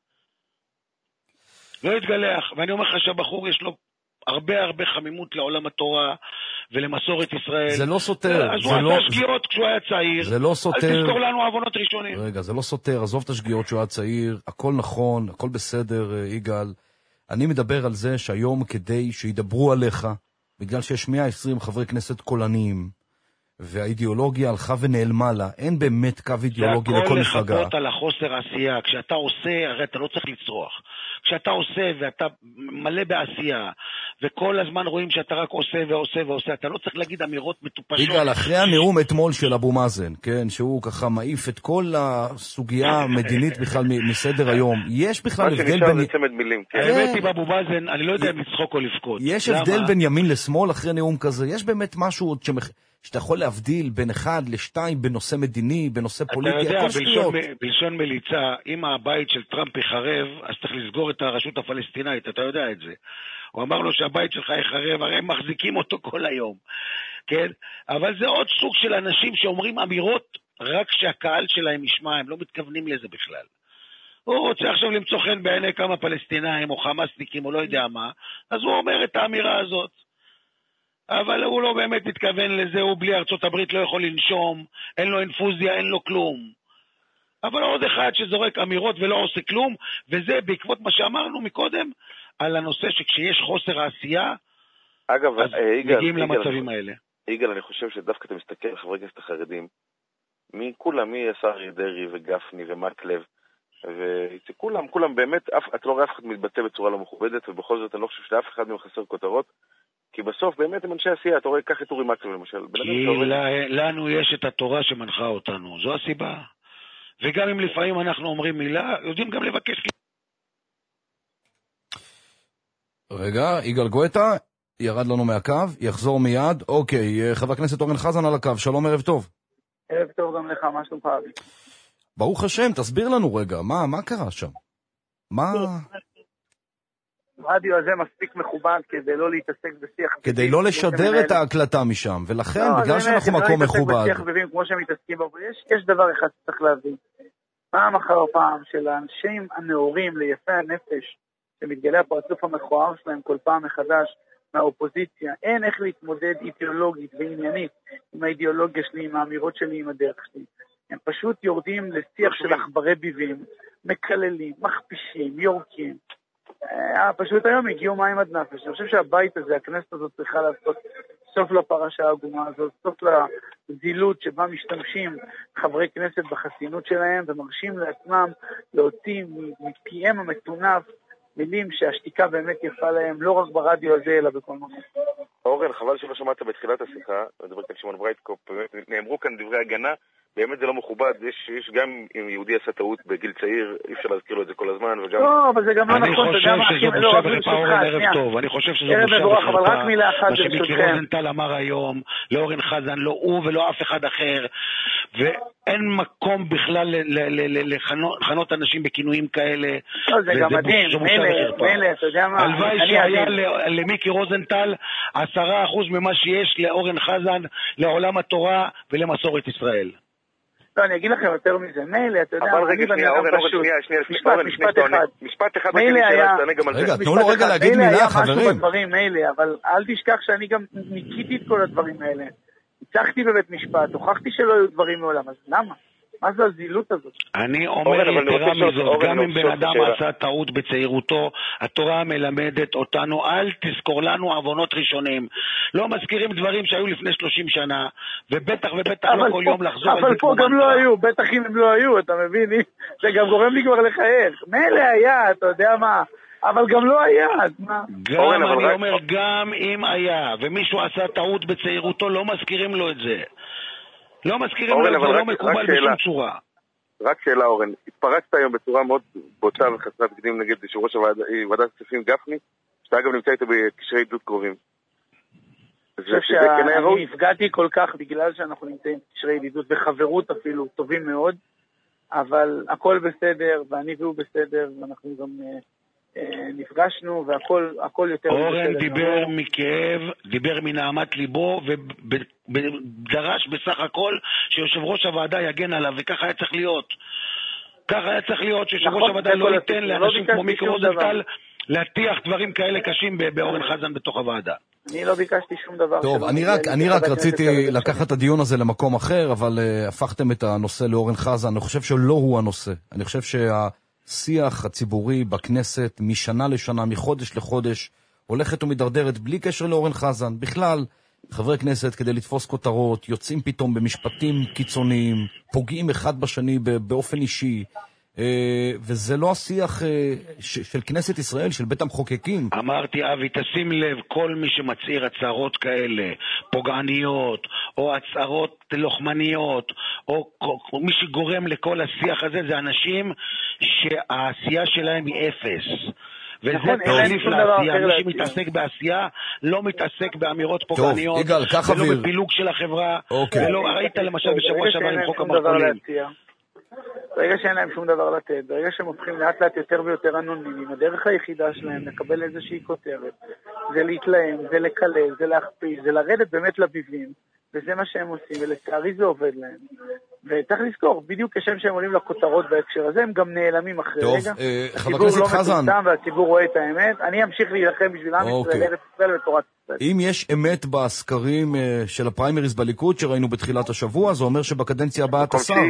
לא התגלח, ואני אומר לך שהבחור יש לו הרבה חמימות לעולם התורה ולמסורת ישראל. זה לא סותר. אז הוא עשה שגיאות כשהוא היה צעיר. זה לא סותר. אל תזכור לנו עוונות ראשונים. רגע, זה לא סותר. עזוב את השגיאות כשהוא היה צעיר. הכל נכון, הכל בסדר, יגאל. אני מדבר על זה שהיום כדי שידברו עליך, בגלל שיש 120 חברי כנסת קולניים, והאידיאולוגיה הלכה ונעלמה לה. אין באמת קו אידיאולוגי לכל מפלגה. זה הכל לחפות על החוסר עשייה. כשאתה עושה, הרי אתה לא צריך לצרוח. כשאתה עושה ואתה מלא בעשייה, וכל הזמן רואים שאתה רק עושה, אתה לא צריך להגיד אמירות מטופשות. יגאל, אחרי הנאום אתמול של אבו מאזן, כן, שהוא ככה מעיף את כל הסוגיה המדינית בכלל מסדר היום, יש בכלל הבדל בין... האמת היא באבו מאזן, אני לא יודע אם לצחוק או לבכות. יש הבדל בין ימין לשמאל אחרי נאום כזה, יש באמת משהו שאתה יכול להבדיל בין 1 ל-2 בנושא מדיני, בנושא פוליטי, אתה יודע, בלשון מליצה, אם הבית של טראמפ יחרב, אז צריך לסגור את הרשות הפלסטינאית, אתה יודע את זה. הוא אמר לו שהבית שלך יחרב, הרי הם מחזיקים אותו כל היום, כן? אבל זה עוד סוג של אנשים שאומרים אמירות רק שהקהל שלהם ישמע, הם לא מתכוונים לזה בכלל. הוא רוצה עכשיו למצוא חן בעיני כמה פלסטינאים או חמאסניקים או לא יודע מה, אז הוא אומר את האמירה הזאת. אבל הוא לא באמת מתכוון לזה, הוא בלי ארצות הברית לא יכול לנשום, אין לו אינפוזיה, אין לו כלום. אבל עוד אחד שזורק אמירות ולא עושה כלום, וזה בעקבות מה שאמרנו מקודם, על הנושא שכשיש חוסר העשייה, אגב, אז מגיעים למצבים האלה. יגאל, אני חושב שדווקא אתה מסתכל על חברי כנסת החרדים, מכולם, השר דרעי וגפני ומקלב, וכולם באמת, אתה לא רואה אף אחד מתבטא בצורה לא מכובדת, ובכל זאת אני לא חושב שאף אחד מהם חסר כותרות, כי בסוף באמת הם אנשי עשייה, אתה רואה, קח את אורי מקלב למשל. כי לנו יש את התורה שמנחה אותנו, זו הסיבה. וגם אם לפעמים אנחנו אומרים מילה, יודעים גם לבקש. רגע, יגאל גואטה, ירד לנו מהקו, יחזור מיד. אוקיי, חבר הכנסת אורן חזן על הקו, שלום, ערב טוב. ערב טוב גם לך, מה שלומך אבי? ברוך השם, תסביר לנו רגע, מה קרה שם? מה... הרדיו הזה מספיק מכובד כדי לא להתעסק בשיח... כדי לא לשדר את ההקלטה משם, ולכן, בגלל שאנחנו מקום מכובד... כמו שהם מתעסקים בו, יש דבר אחד שצריך להבין. פעם אחר פעם של האנשים הנאורים ליפי הנפש, שמתגלה הפרצוף המכוער שלהם כל פעם מחדש מהאופוזיציה, אין איך להתמודד אידיאולוגית ועניינית עם האידיאולוגיה שלי, עם האמירות שלי, עם הדרך שלי. הם פשוט יורדים לשיח של אחברי ביבים, מקללים, מכפישים, יורקים. פשוט היום הגיעו מים עד נפש. אני חושב שהבית הזה, הכנסת הזאת צריכה לעשות סוף לפרשה העגומה הזאת, סוף לזילות שבה משתמשים חברי כנסת בחסינות שלהם ומרשים לעצמם להוציא מפיהם המתונף מילים שהשתיקה באמת יפה להם, לא רק ברדיו הזה אלא בכל מקום. אורן, חבל שלא שמעת בתחילת השיחה, מדבר כאן שמעון ברייטקופ, נאמרו כאן דברי הגנה, באמת זה לא מכובד, יש גם אם יהודי עשה טעות בגיל צעיר, אי אפשר להזכיר לו את זה כל הזמן, וגם... לא, אבל זה גם לא נכון, אני חושב שזו בושה וחרפה, אורן, ערב טוב, אני חושב שזו בושה וחרפה, מה שמיקי רוזנטל אמר היום, לאורן חזן, לא הוא ולא אף אחד אחר, ואין מקום בכלל לחנות אנשים בכינויים כאלה. זה גם מדהים, מילא, אתה יודע מה... הלוואי שהיה למיקי רוזנטל 10% ממה שיש לאורן חזן, לעולם התורה ולמסורת ישראל. לא, אני אגיד לכם יותר מזה, מילא, אתה יודע, אבל רגע, שנייה, אורן, משפט אחד, רגע, תנו לו רגע להגיד מילה, חברים. מילא, אבל אל תשכח שאני גם ניקיתי את כל הדברים האלה. הצלחתי בבית משפט, הוכחתי שלא היו דברים מעולם, אז למה? מה זה הזילות הזאת? אני אומר יתרה מזאת, גם אם בן אדם עשה טעות בצעירותו, התורה מלמדת אותנו, אל תזכור לנו עוונות ראשונים. לא מזכירים דברים שהיו לפני 30 שנה, ובטח לא כל יום לחזור על זה. אבל פה גם לא היו, בטח אם הם לא היו, אתה מבין? זה גם גורם לי כבר לחייך. מילא היה, אתה יודע מה? אבל גם לא היה, אז מה? גם, אני אומר, גם אם היה, ומישהו עשה טעות בצעירותו, לא מזכירים לו את זה. לא מזכירים לו את זה, לא מקובל בשום צורה. רק שאלה, אורן, התפרצת היום בצורה מאוד בוטה וחסרת תקדים נגד יושב ראש ועדת הכספים גפני, שאתה אגב נמצא איתו בקשרי עדות קרובים. אני חושב שאני הפגעתי כל כך בגלל שאנחנו נמצאים בקשרי ידידות וחברות אפילו טובים מאוד, אבל הכל בסדר, ואני והוא בסדר, ואנחנו גם נפגשנו, והכל יותר... אורן דיבר מכאב, דיבר מנעמת ליבו, ודרש בסך הכל שיושב ראש הוועדה יגן עליו, וככה היה צריך להיות. ככה היה צריך להיות שיושב ראש הוועדה לא ייתן לאנשים כמו מיקי רוזנטל להטיח דברים כאלה קשים באורן חזן בתוך הוועדה. אני לא ביקשתי שום דבר. טוב, אני רק רציתי לקחת את הדיון הזה למקום אחר, אבל הפכתם את הנושא לאורן חזן. אני חושב שלא הוא הנושא. אני חושב שהשיח הציבורי בכנסת משנה לשנה, מחודש לחודש, הולכת ומדרדרת בלי קשר לאורן חזן. בכלל, חברי כנסת כדי לתפוס כותרות, יוצאים פתאום במשפטים קיצוניים, פוגעים אחד בשני באופן אישי, וזה לא השיח של כנסת ישראל, של בית המחוקקים. אמרתי, אבי, תשים לב, כל מי שמצעיר הצהרות כאלה, פוגעניות, או הצהרות לוחמניות, או מי שגורם לכל השיח הזה, זה אנשים שהעשייה שלהם היא אפס. וזה תחליף לעשייה. מי שמתעסק בעשייה לא מתעסק באמירות פוגעניות, ולא בפילוג של החברה, ולא ראית למשל בשבוע שעבר עם חוק המרכולים. ברגע שאין להם שום דבר לתת, ברגע שהם הופכים לאט לאט יותר ויותר אנונימיים, הדרך היחידה שלהם לקבל איזושהי כותרת, זה להתלהם, זה לקלל, זה להכפיש, זה לרדת באמת לביבים, וזה מה שהם עושים, ולצערי זה עובד להם. וצריך לזכור, בדיוק כשם שהם עולים לכותרות בהקשר הזה, הם גם נעלמים אחרי רגע. חבר הכנסת חזן. הציבור לא מטומטם והציבור רואה את האמת. אני אמשיך להילחם בשביל עם ישראל, ארץ ישראל ותורת ישראל. אם יש אמת בסקרים של הפריימריז בליכוד שראינו בתחילת השבוע, זה אומר שבקדנציה הבאה אתה שר.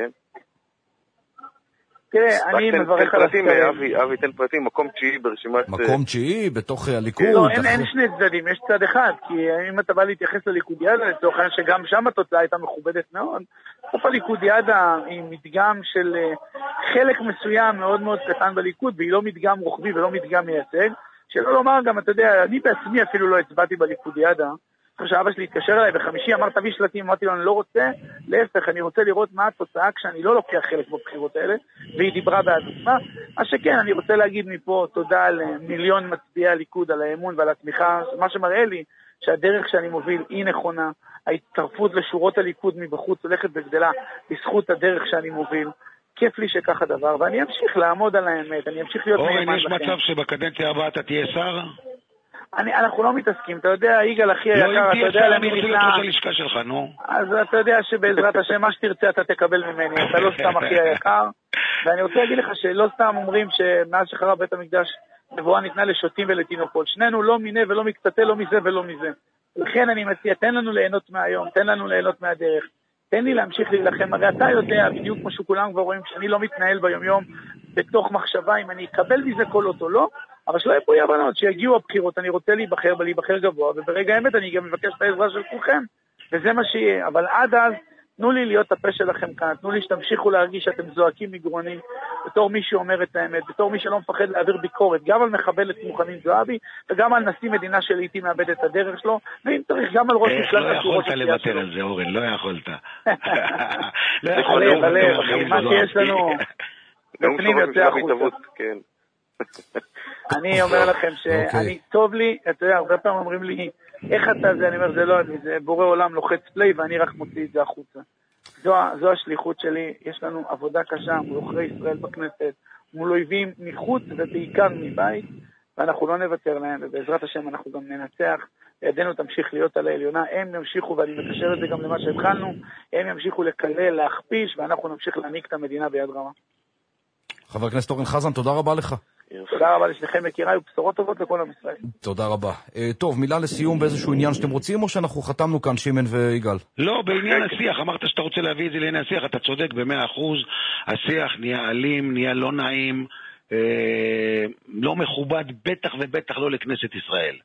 תראה, אני מברך על הסקרים. אבי, תן פרטים, מקום 9 ברשימת... מקום 9 בתוך הליכוד. לא, אין שני צדדים, יש צד אחד, כי אם אתה בא להתייחס לליכודיאדה, לצורך העניין שגם שם התוצאה הייתה מכובדת מאוד, בסוף הליכודיאדה היא מדגם של חלק מסוים מאוד מאוד קטן בליכוד, והיא לא מדגם רוחבי ולא מדגם מייצג, שלא לומר גם, אתה יודע, אני בעצמי אפילו לא הצבעתי בליכודיאדה, אחרי שאבא שלי התקשר אליי בחמישי, אמר תביא שלטים, אמרתי לו אני לא רוצה, להפך, אני רוצה לראות מה התוצאה כשאני לא לוקח חלק בבחירות האלה, והיא דיברה בעד עצמה. מה שכן, אני רוצה להגיד מפה תודה למיליון מצביעי הליכוד על האמון ועל התמיכה, מה שמראה לי שהדרך שאני מוביל היא נכונה, ההצטרפות לשורות הליכוד מבחוץ הולכת וגדלה בזכות הדרך שאני מוביל. כיף לי שכך הדבר, ואני אמשיך לעמוד על האמת, אני אמשיך להיות נאמן לכם. אורן, יש מצב שבקדנציה הבאה אתה תהיה שר? אנחנו לא מתעסקים, אתה יודע, יגאל הכי היקר, אתה יודע למי ניתנה... אז אתה יודע שבעזרת השם, מה שתרצה אתה תקבל ממני, אתה לא סתם הכי היקר, ואני רוצה להגיד לך שלא סתם אומרים שמאז שחרב בית המקדש נבואה ניתנה לשוטים ולתינוקות, שנינו לא מיני ולא מקצתה, לא מזה ולא מזה. לכן אני מציע, תן לנו ליהנות מהיום, תן לנו ליהנות מהדרך, תן לי להמשיך להילחם, הרי אתה יודע, בדיוק כמו שכולם כבר רואים, שאני לא מתנהל ביום יום בתוך מחשבה, אם אני אקבל מזה קולות או לא, אבל שלא יהיה פה יבנות, שיגיעו הבחירות, אני רוצה להיבחר גבוה, וברגע האמת אני גם מבקש את העזרה של כולכם, וזה מה שיהיה. אבל עד אז, תנו לי להיות הפה שלכם כאן, תנו לי שתמשיכו להרגיש שאתם זועקים מגרוני, בתור מי שאומר את האמת, בתור מי שלא מפחד להעביר ביקורת, גם על מחבלת כמו חנין זועבי, וגם על נשיא מדינה שלעיתים מאבד את הדרך שלו, ואם צריך גם על ראש מפלגת... לא יכולת לוותר על זה, אורן, לא יכולת. הלב, מה שיש לנו... בפנים יוצא החוצה. אני אומר לכם שאני טוב לי, אתה יודע, הרבה פעמים אומרים לי, איך אתה זה, אני אומר, זה לא אני, זה בורא עולם לוחץ פליי ואני רק מוציא את זה החוצה. זו השליחות שלי, יש לנו עבודה קשה מול עוכרי ישראל בכנסת, מול אויבים מחוץ ובעיקר מבית, ואנחנו לא נוותר להם, ובעזרת השם אנחנו גם ננצח, וידינו תמשיך להיות על העליונה, הם ימשיכו, ואני מקשר את זה גם למה שהתחלנו, הם ימשיכו לקלל, להכפיש, ואנחנו נמשיך להעניק את המדינה ביד רמה. חבר הכנסת אורן חזן, תודה רבה לך. תודה רבה לשניכם יקיריי, ובשורות טובות לכל עם ישראל. תודה רבה. טוב, מילה לסיום באיזשהו עניין שאתם רוצים, או שאנחנו חתמנו כאן, שימן ויגאל? לא, בעניין השיח, אמרת שאתה רוצה להביא את זה לעניין השיח, אתה צודק ב100%, השיח נהיה אלים, נהיה לא נעים, לא מכובד, בטח ובטח לא לכנסת ישראל.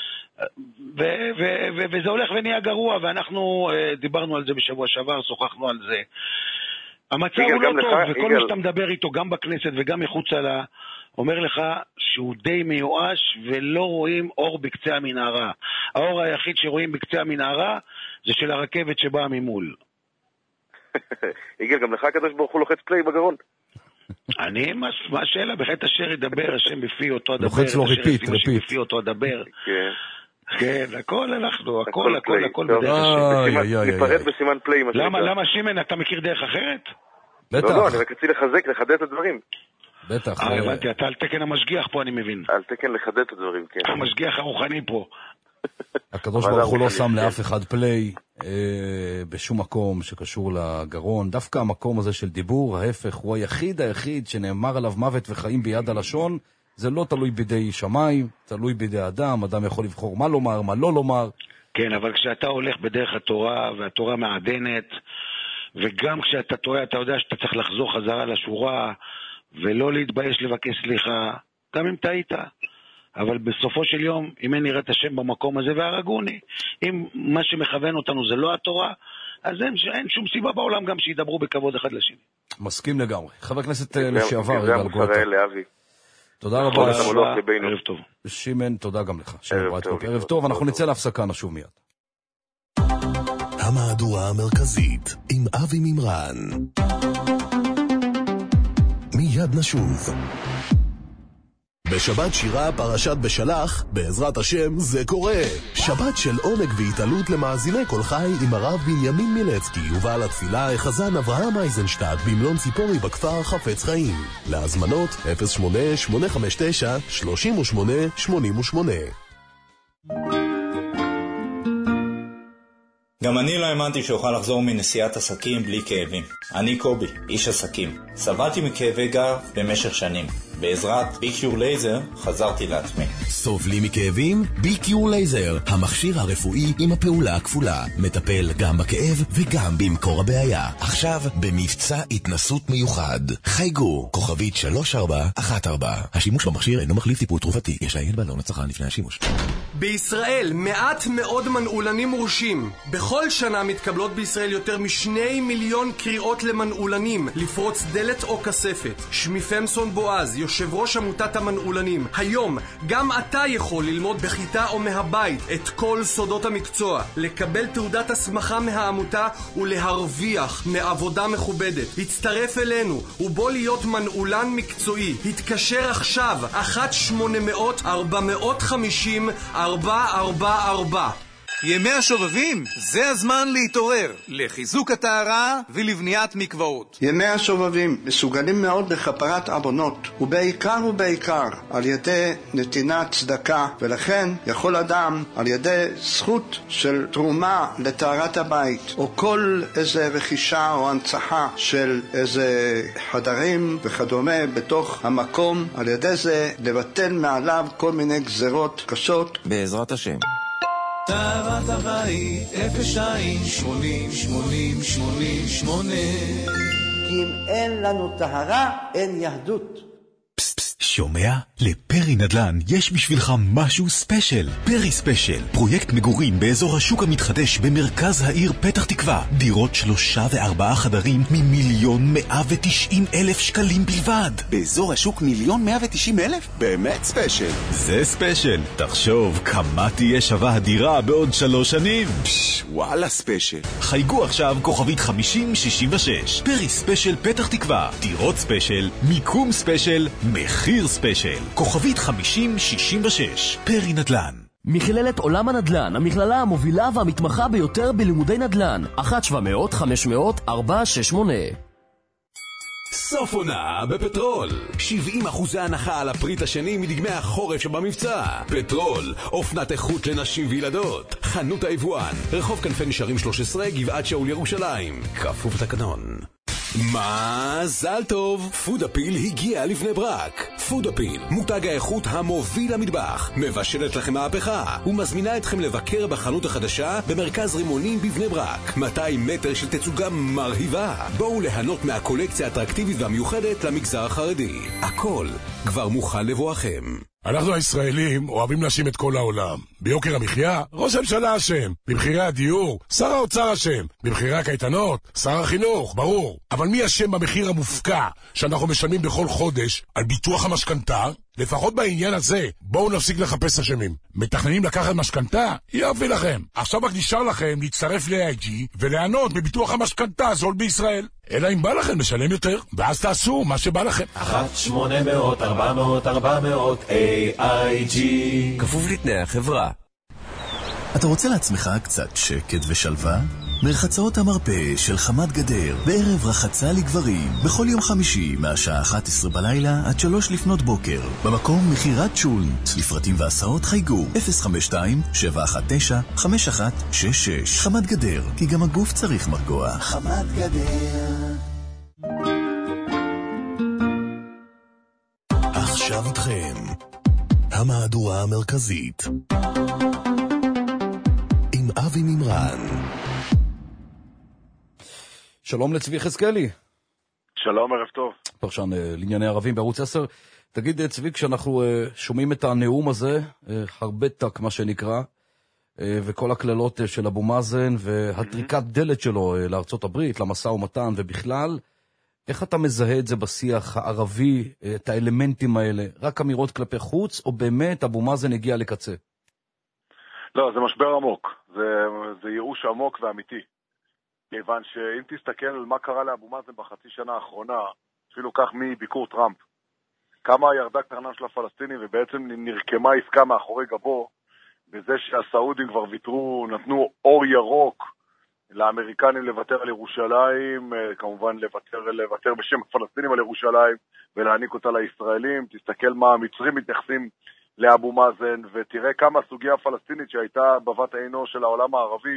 וזה הולך ונהיה גרוע, ואנחנו דיברנו על זה בשבוע שעבר, שוחחנו על זה. המצב הוא לא טוב, וכל מי שאתה מדבר איתו, גם בכנסת וגם מחוצה לה, אומר לך שהוא די מיואש ולא רואים אור בקצה המנהרה. האור היחיד שרואים בקצה המנהרה זה של הרכבת שבאה ממול. יגאל, גם לך הקדוש ברוך הוא לוחץ פליי בגרון. אני, מה השאלה? בחטא אשר ידבר, השם בפי אותו אדבר. לוחץ לו ריפית. בפי אותו אדבר. כן, הכל אנחנו, הכל בדרך השם. ניפרד בסימן פליי. למה שימן, אתה מכיר דרך אחרת? בטח. לא, אני רק רציתי לחדד את הדברים. בטח. הבנתי, אתה על תקן המשגיח פה, אני מבין. על תקן לחדד את הדברים, כן. המשגיח הרוחני פה. הקדוש ברוך הוא לא שם לאף אחד פליי בשום מקום שקשור לגרון. דווקא המקום הזה של דיבור, ההפך, הוא היחיד שנאמר עליו מוות וחיים ביד הלשון. זה לא תלוי בידי שמיים, תלוי בידי אדם. אדם יכול לבחור מה לומר, מה לא לומר. כן, אבל כשאתה הולך בדרך התורה, והתורה מעדנת, וגם כשאתה טועה, אתה יודע שאתה צריך לחזור חזרה לשורה, ולא להתבייש לבקש סליחה, גם אם טעית. אבל בסופו של יום, אם אין נראה את השם במקום הזה, והרגוני, אם מה שמכוון אותנו זה לא התורה, אז אין שום סיבה בעולם גם שידברו בכבוד אחד לשני. מסכים לגמרי. חבר הכנסת לשעבר, יגאל גואטה. תודה רבה. ערב טוב. שימן, תודה גם לך. ערב טוב, אנחנו נצא להפסקה, נשוב מיד. המהדורה המרכזית עם אבי ממרן. מיד נשוב. בשבת שירה פרשת בשלח, בעזרת השם זה קורה. שבת של עונג והתעלות למאזיני כל חי עם הרב בנימין מילצקי ובעל התפילה החזן אברהם אייזנשטט במלון ציפורי בכפר חפץ חיים. להזמנות 08-859-3888. גם אני לא האמנתי שאוכל לחזור מנסיעת עסקים בלי כאבים. אני קובי, איש עסקים. סבלתי מכאבי גב במשך שנים. בעזרת ביקיור לייזר חזרתי לעצמי. סובלים מכאבים? ביקיור לייזר, המכשיר הרפואי עם הפעולה הכפולה. מטפל גם בכאב וגם במקור הבעיה. עכשיו במבצע התנסות מיוחד. חייגו, כוכבית 3414. השימוש במכשיר אינו מחליף טיפול תרופתי. יש לעיין בעלון הצרכן לפני השימוש. בישראל מעט מאוד מנעולנים מורשים. בכל שנה מתקבלות בישראל יותר מ2 מיליון קריאות למנעולנים לפרוץ דלת או כספת. שמי פמסון בועז, יושב ראש עמותת המנעולנים. היום גם אתה יכול ללמוד בכיתה או מהבית את כל סודות המקצוע, לקבל תעודת הסמכה מהעמותה ולהרוויח מעבודה מכובדת. הצטרף אלינו ובוא להיות מנעולן מקצועי. התקשר עכשיו 1-800-450-444. ימי השובבים, זה הזמן להתעורר לחיזוק הטהרה ולבניית מקוואות. ימי השובבים מסוגלים מאוד לכפרת עוונות, ובעיקר על ידי נתינת צדקה, ולכן יכול אדם על ידי זכות של תרומה לטהרת הבית, או כל איזה רכישה או הנצחה של איזה חדרים וכדומה בתוך המקום, על ידי זה לבטל מעליו כל מיני גזרות קשות. בעזרת השם. טהרת הבית 02-80-80-88. כי אם אין לנו טהרה, אין יהדות. שומע? לפרי נדל"ן יש בשבילך משהו ספיישל. פרי ספיישל, פרויקט מגורים באזור השוק המתחדש במרכז העיר פתח תקווה. דירות 3 ו4 חדרים מ1,190,000 שקלים בלבד. באזור השוק 1,190,000? באמת ספיישל. זה ספיישל. תחשוב כמה תהיה שווה הדירה בעוד 3 שנים. וואלה ספיישל. חייגו עכשיו כוכבית 5066. פרי ספיישל פתח תקווה. דירות ספיישל, מיקום ספיישל, מחיר ספיישל. כוכבית 5066. פרי נדל"ן. מכללת עולם הנדל"ן, המכללה המובילה והמתמחה ביותר בלימודי נדל"ן. 1-700-500-468. סוף עונה בפטרול. 70% הנחה על הפריט השני מדגמי החורף שבמבצע. פטרול, אופנת איכות לנשים וילדות. חנות היבואן, רחוב כנפי נשארים 13, גבעת שאול ירושלים. כפוף לתקנון. מזל טוב, פודאפיל הגיע לבני ברק. פודאפיל, מותג האיכות המוביל למטבח, מבשלת לכם מהפכה ומזמינה אתכם לבקר בחנות החדשה במרכז רימונים בבני ברק. 200 מטר של תצוגה מרהיבה. בואו ליהנות מהקולקציה האטרקטיבית והמיוחדת למגזר החרדי. הכל כבר מוכן לבואכם. אנחנו הישראלים אוהבים להאשים את כל העולם. ביוקר המחיה, ראש הממשלה אשם. במחירי הדיור, שר האוצר אשם. במחירי הקייטנות, שר החינוך, ברור. אבל מי אשם במחיר המופקע שאנחנו משלמים בכל חודש על ביטוח המשכנתה? לפחות בעניין הזה, בואו נפסיק לחפש אשמים. מתכננים לקחת משכנתה? יופי לכם. עכשיו רק נשאר לכם להצטרף ל-AIG ולענות בביטוח המשכנתה זול בישראל. אלא אם בא לכם לשלם יותר, ואז תעשו מה שבא לכם. 1-800-400-400-AIG. כפוף לתנאי החברה. אתה רוצה לעצמך קצת שקט ושלווה? מרחצאות המרפא של חמת גדר, בערב רחצה לגברים, בכל יום חמישי מהשעה 11 בלילה עד 3 לפנות בוקר. במקום מחירת שולנט, לפרטים והסעות חייגו 052-719-5166. חמת גדר, כי גם הגוף צריך מרגוע. חמת גדר. עכשיו איתכם המהדורה המרכזית עם אבי מימרן. שלום לצבי חזקאלי. שלום, ערב טוב. פרשן לענייני ערבים בערוץ 10. תגיד צבי, כשאנחנו שומעים את הנאום הזה, הרבה טק מה שנקרא, וכל הכללות של אבו מאזן והטריקת דלת שלו לארצות הברית, למשא ומתן ובכלל, איך אתה מזהה את זה בשיח הערבי, את האלמנטים האלה? רק אמירות כלפי חוץ, או באמת אבו מאזן הגיע לקצה? לא, זה משבר עמוק. זה ייאוש עמוק ואמיתי. כיוון שאם תסתכל על מה קרה לאבו מאזן בחצי שנה האחרונה, אפילו כך מביקור טראמפ, כמה ירדה קרנם של הפלסטינים, ובעצם נרקמה עסקה מאחורי גבו, בזה שהסעודים כבר ויתרו, נתנו אור ירוק לאמריקנים לוותר על ירושלים, כמובן לוותר בשם הפלסטינים על ירושלים, ולהעניק אותה לישראלים. תסתכל מה המצרים מתייחסים לאבו מאזן, ותראה כמה הסוגיה הפלסטינית שהייתה בבת עינו של העולם הערבי,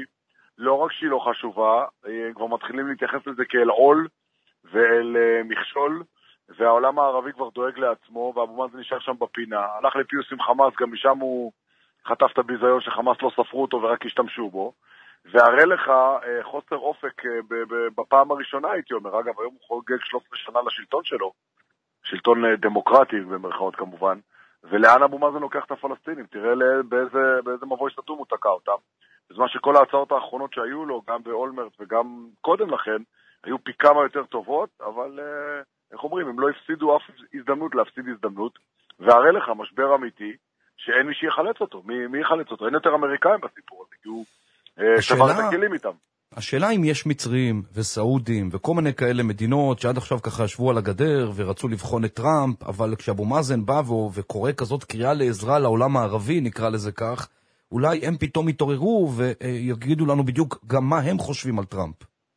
לא רק שהיא לא חשובה, כבר מתחילים להתייחס לזה כאל עול ואל מכשול, והעולם הערבי כבר דואג לעצמו, ואבו מאזן נשאר שם בפינה, הלך לפיוס עם חמאס, גם משם הוא חטף את הביזיון שחמאס לא ספרו אותו ורק השתמשו בו, והראה לך חוסר אופק בפעם הראשונה, הייתי אומר. אגב, היום הוא חוגג 13 שנה לשלטון שלו, שלטון דמוקרטי במרכאות כמובן, ולאן אבו מאזן לוקח את הפלסטינים, תראה באיזה מבוי סתום הוא תקע אותם, בזמן שכל ההצעות האחרונות שהיו לו, גם באולמרט וגם קודם לכן, היו פי כמה יותר טובות, אבל איך אומרים, הם לא הפסידו אף הזדמנות להפסיד הזדמנות, והראה לך משבר אמיתי, שאין מי שיחלץ אותו. מי יחלץ אותו? אין יותר אמריקאים בסיפור הזה, כי הוא שבר את הכלים איתם. השאלה אם יש מצרים וסעודים וכל מיני כאלה מדינות שעד עכשיו ככה ישבו על הגדר ורצו לבחון את טראמפ, אבל כשאבו מאזן בא וקורא כזאת קריאה לעזרה לעולם הערבי, נקרא לזה כך, אולי הם פתאום יתעוררו ויגידו לנו בדיוק גם מה הם חושבים על טראמפ.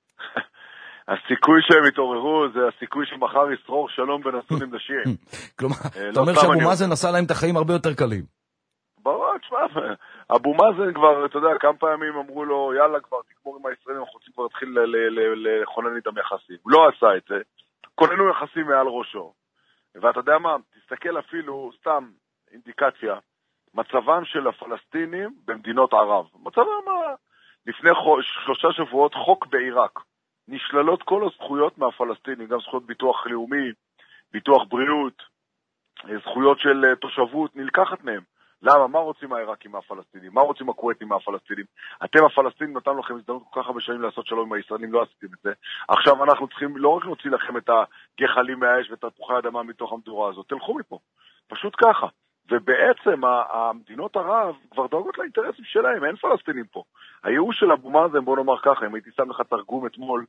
הסיכוי שהם יתעוררו זה הסיכוי שמחר ישרור שלום בין הסונים לשיעים. כלומר, אתה אומר שאבו מאזן עשה להם את החיים הרבה יותר קלים. ברור, תשמע, אבו מאזן כבר, אתה יודע, כמה פעמים אמרו לו, יאללה כבר, תגמור עם הישראלים, אנחנו רוצים כבר להתחיל לכונן איתם יחסים. הוא לא עשה את זה, כוננו יחסים מעל ראשו. ואתה יודע מה, תסתכל אפילו, סתם אינדיקציה, מצבם של הפלסטינים במדינות ערב. מצבם, לפני 3 שבועות, חוק בעיראק. נשללות כל הזכויות מהפלסטינים, גם זכויות ביטוח לאומי, ביטוח בריאות, זכויות של תושבות, נלקחת מהם. למה? מה רוצים העיראקים מהפלסטינים? מה רוצים הכווייתים מהפלסטינים? אתם הפלסטינים נתנו לכם הזדמנות כל כך הרבה שנים לעשות שלום עם הישראלים, לא עשיתם את זה. עכשיו אנחנו צריכים לא רק להוציא לכם את הגחלים מהאש ואת תפוחי האדמה מתוך המדורה הזאת, תלכו מפה. פשוט ככה. ובעצם המדינות ערב כבר דואגות לאינטרסים שלהם, אין פלסטינים פה. הייאוש של אבו מאזן, בוא נאמר ככה, אם הייתי שם לך תרגום אתמול,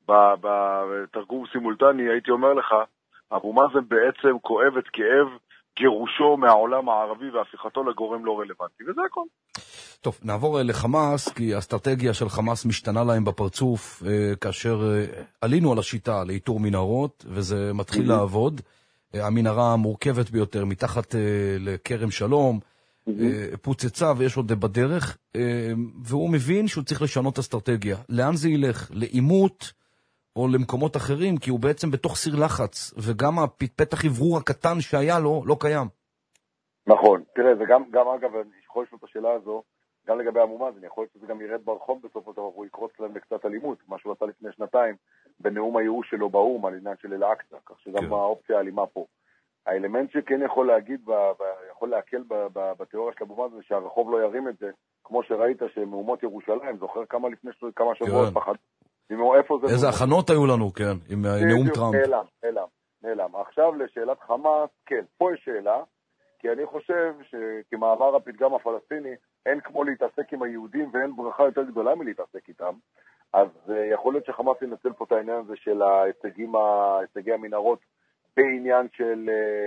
בתרגום סימולטני, הייתי אומר לך, אבו מאזן בעצם כואב את כאב גירושו מהעולם הערבי והפיכתו לגורם לא רלוונטי, וזה הכל. טוב, נעבור לחמאס, כי האסטרטגיה של חמאס משתנה להם בפרצוף, כאשר עלינו על השיטה לאיתור מנהרות, וזה מתחיל לעבוד. המנהרה המורכבת ביותר, מתחת לכרם שלום, פוצצה ויש עוד בדרך, והוא מבין שהוא צריך לשנות אסטרטגיה. לאן זה ילך? לאימות או למקומות אחרים, כי הוא בעצם בתוך סיר לחץ, וגם הפתח עברור הקטן שהיה לו לא קיים. נכון, תראה, זה גם אגב, אני יכול לשאול את השאלה הזו, גם לגבי אבו מאזן, יכול להיות שזה גם ירד ברחוב בסופו של דבר, הוא יקרוץ להם לקצת אלימות, מה שהוא עשה לפני 2 בנאום הייאוש שלו באו"ם על עניין של אל-אקצא, כך שגם האופציה האלימה פה. האלמנט שכן יכול להגיד, יכול להקל בתיאוריה של אבו מאזן, שהרחוב לא ירים את זה, כמו שראית שמאומות ירושלים, זוכר כמה שבועות פחד. איזה הכנות היו לנו, כן, עם נאום טראמפ. נעלם. עכשיו לשאלת חמאס, כן, פה יש שאלה, כי אני חושב שכמאמר הפתגם הפלסטיני, אין כמו להתעסק עם היהודים ואין ברכה יותר גדולה מלהתעסק איתם, אז יכול להיות שחמאס ינצל פה את העניין הזה של הישגי המנהרות בעניין של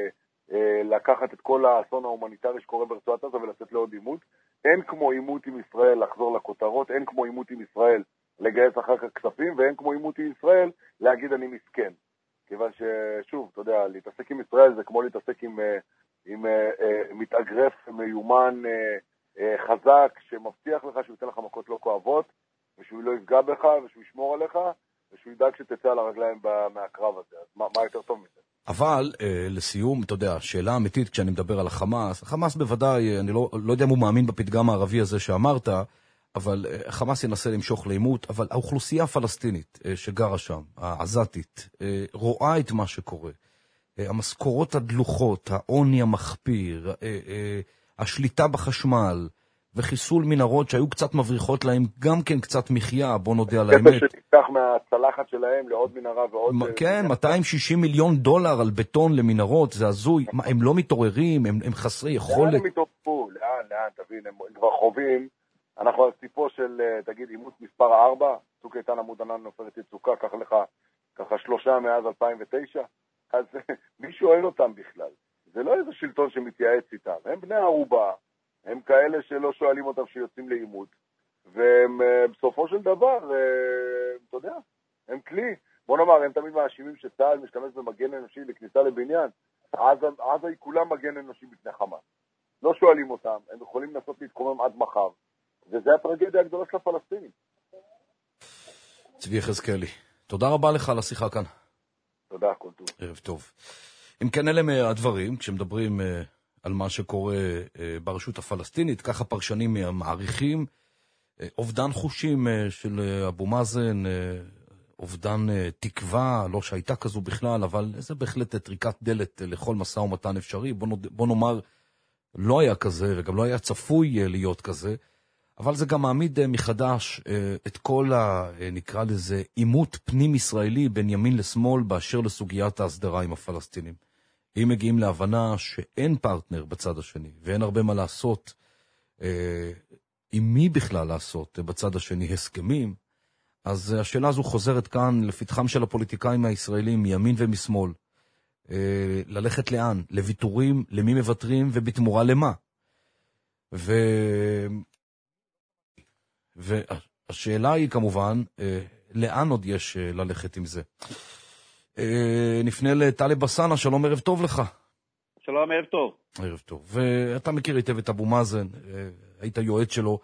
לקחת את כל האסון ההומניטרי שקורה ברצועת עזה ולצאת לעוד עימות. אין כמו עימות עם ישראל לחזור לכותרות, אין כמו עימות עם ישראל לגייס אחר כך כספים, ואין כמו עימות עם ישראל להגיד אני מסכן. כיוון ששוב, אתה יודע, להתעסק עם ישראל זה כמו להתעסק עם מתאגרף מיומן חזק שמבטיח לך שהוא ייתן לך מכות לא כואבות, ושהוא לא יפגע בך, ושהוא ישמור עליך, ושהוא ידאג שתצא על הרגליים מהקרב הזה. אז מה יותר טוב מזה? אבל לסיום, אתה יודע, שאלה אמיתית כשאני מדבר על החמאס, החמאס בוודאי, אני לא יודע אם הוא מאמין בפתגם הערבי הזה שאמרת, אבל חמאס ינסה למשוך לעימות, אבל האוכלוסייה הפלסטינית שגרה שם, העזתית, רואה את מה שקורה. המשכורות הדלוחות, העוני המחפיר, השליטה בחשמל, וחיסול מנהרות שהיו קצת מבריחות להם גם כן קצת מחיה, בוא נודע על האמת. כסף שתיקח מהצלחת שלהם לעוד מנהרה ועוד... כן, $260 מיליון על בטון למנהרות, זה הזוי. מה, הם לא מתעוררים, הם חסרי יכולת. לאן הם מתעוררו? לאן, תבין, הם כבר חווים. אנחנו על סיפו של, תגיד, אימות מספר 4, צוק איתן עמוד ענן נופרת יצוקה, ככה 3 מאז 2009. אז מי שואל אותם בכלל? זה לא איזה שלטון שמתייעץ איתם, הם בני ערובה. הם כאלה שלא שואלים אותם שיוצאים לאימות, והם בסופו של דבר, אתה יודע, הם כלי. בוא נאמר, הם תמיד מאשימים שצה"ל משתמש במגן אנושי לכניסה לבניין, אז היא כולם מגן אנושי בפני חמאס. לא שואלים אותם, הם יכולים לנסות להתקומם עד מחר, וזה הטרגדיה הגדולה של הפלסטינים. צבי יחזקאלי, תודה רבה לך על השיחה כאן. תודה, כל טוב. ערב טוב. אם כן, אלה מהדברים, כשמדברים על מה שקורה ברשות הפלסטינית, ככה פרשנים מעריכים, אובדן חושים של אבו מאזן, אובדן תקווה, לא שהייתה כזו בכלל, אבל זה בהחלט טריקת דלת לכל משא ומתן אפשרי. בוא נאמר, לא היה כזה, וגם לא היה צפוי להיות כזה, אבל זה גם מעמיד מחדש את כל נקרא לזה, עימות פנים ישראלי בין ימין לשמאל באשר לסוגיית ההסדרה עם הפלסטינים. אם מגיעים להבנה שאין פרטנר בצד השני, ואין הרבה מה לעשות, עם מי בכלל לעשות בצד השני הסכמים, אז השאלה הזו חוזרת כאן לפתחם של הפוליטיקאים הישראלים, מימין ומשמאל. ללכת לאן? לוויתורים, למי מבטרים ובתמורה למה? והשאלה היא כמובן, לאן עוד יש ללכת עם זה? נפנה לטלב בסנה, שלום, ערב טוב לך. שלום, ערב טוב. ערב טוב. ואתה מכיר היטב את אבו מאזן, היית יועץ שלו,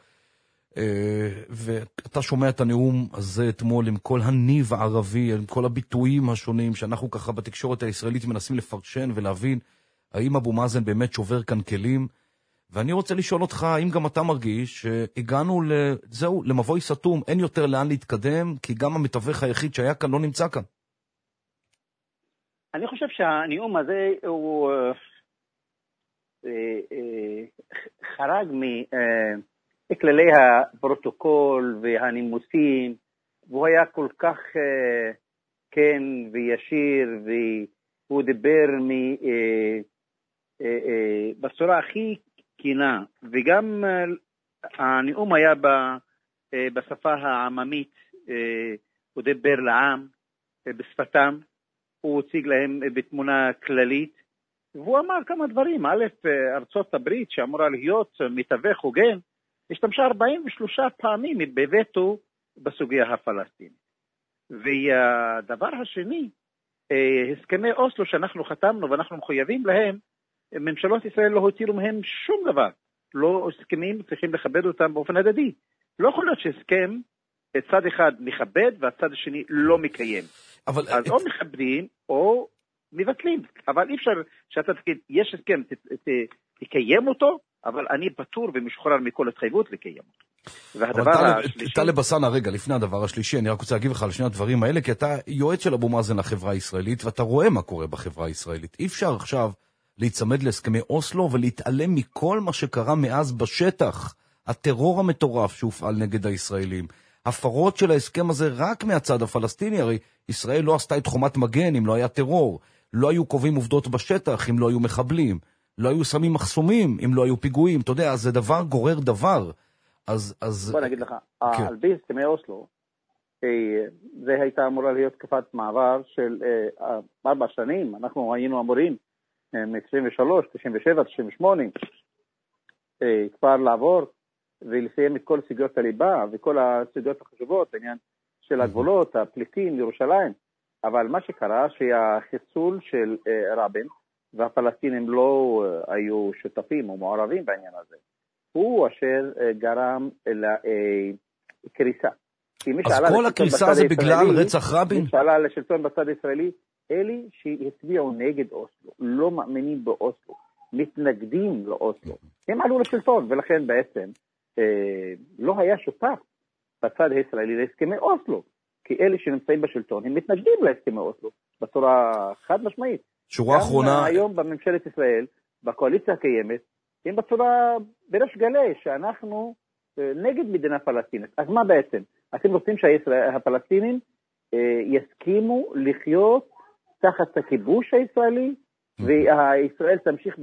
ואתה שומע את הנאום הזה אתמול עם כל הניב הערבי, עם כל הביטויים השונים שאנחנו ככה בתקשורת הישראלית מנסים לפרשן ולהבין האם אבו מאזן באמת שובר כאן כלים. ואני רוצה לשאול אותך, האם גם אתה מרגיש שהגענו למבוי סתום, אין יותר לאן להתקדם, כי גם המתווך היחיד שהיה כאן לא נמצא כאן? אני חושב שהנאום הזה הוא חרג מכללי הפרוטוקול והנימוסים, והוא היה כל כך כן וישיר, והוא דיבר בצורה הכי כינה, וגם הנאום היה בשפה העממית, הוא דיבר לעם בשפתם, הוא הציג להם בתמונה כללית, והוא אמר כמה דברים. א', ארצות הברית שאמורה להיות מתווך הוגן, השתמשה 43 פעמים בווטו בסוגיה הפלסטינית. והדבר השני, הסכמי אוסלו שאנחנו חתמנו ואנחנו מחויבים להם, ממשלות ישראל לא הוצאו מהם שום דבר. לא הסכמים, צריכים לכבד אותם באופן הדדי. לא יכול להיות שהסכם צד אחד מכבד והצד השני לא מקיים. אז או מכבדים או מבטלים. אבל אי אפשר שאתה תגיד, יש הסכם, תקיים אותו, אבל אני פטור ומשוחרר מכל התחייבות לקיים אותו. והדבר השלישי... טלב בסנה, רגע, לפני הדבר השלישי, אני רק רוצה להגיב לך על שני הדברים האלה, כי אתה יועץ של אבו מאזן לחברה הישראלית, ואתה רואה מה קורה בחברה הישראלית. אי אפשר עכשיו להיצמד להסכמי אוסלו ולהתעלם מכל מה שקרה מאז בשטח. הטרור המטורף שהופעל נגד הישראלים. הפרות של ההסכם הזה רק מהצד הפלסטיני, הרי ישראל לא עשתה את חומת מגן אם לא היה טרור. לא היו קובעים עובדות בשטח אם לא היו מחבלים. לא היו שמים מחסומים אם לא היו פיגועים. אתה יודע, זה דבר גורר דבר. בוא נגיד לך, על פי הסכמי אוסלו, זה הייתה אמורה להיות תקופת מעבר של 4 שנים. אנחנו היינו אמורים מ-93, 97, 98, כבר לעבור ולסיים את כל סוגיות הליבה וכל הסוגיות החשובות, העניין של הגבולות, הפליטים, ירושלים. אבל מה שקרה שהחיסול של רבין והפלסטינים לא היו שותפים או מעורבים בעניין הזה, הוא אשר גרם לקריסה. אז כל הקריסה זה בגלל רצח רבין? מי שעלה לשלטון בצד הישראלי, אלה שהצביעו נגד אוסלו, לא מאמינים באוסלו, מתנגדים לאוסלו. הם עלו לשלטון, ולכן בעצם לא היה שותף בצד הישראלי להסכמי אוסלו, כי אלה שנמצאים בשלטון הם מתנגדים להסכמי אוסלו בצורה חד משמעית. שורה אחרונה... היום בממשלת ישראל, בקואליציה הקיימת, הם בצורה בראש גלי שאנחנו נגד מדינה פלסטינית. אז מה בעצם? אתם רוצים שהפלסטינים יסכימו לחיות תחת הכיבוש הישראלי, וישראל תמשיך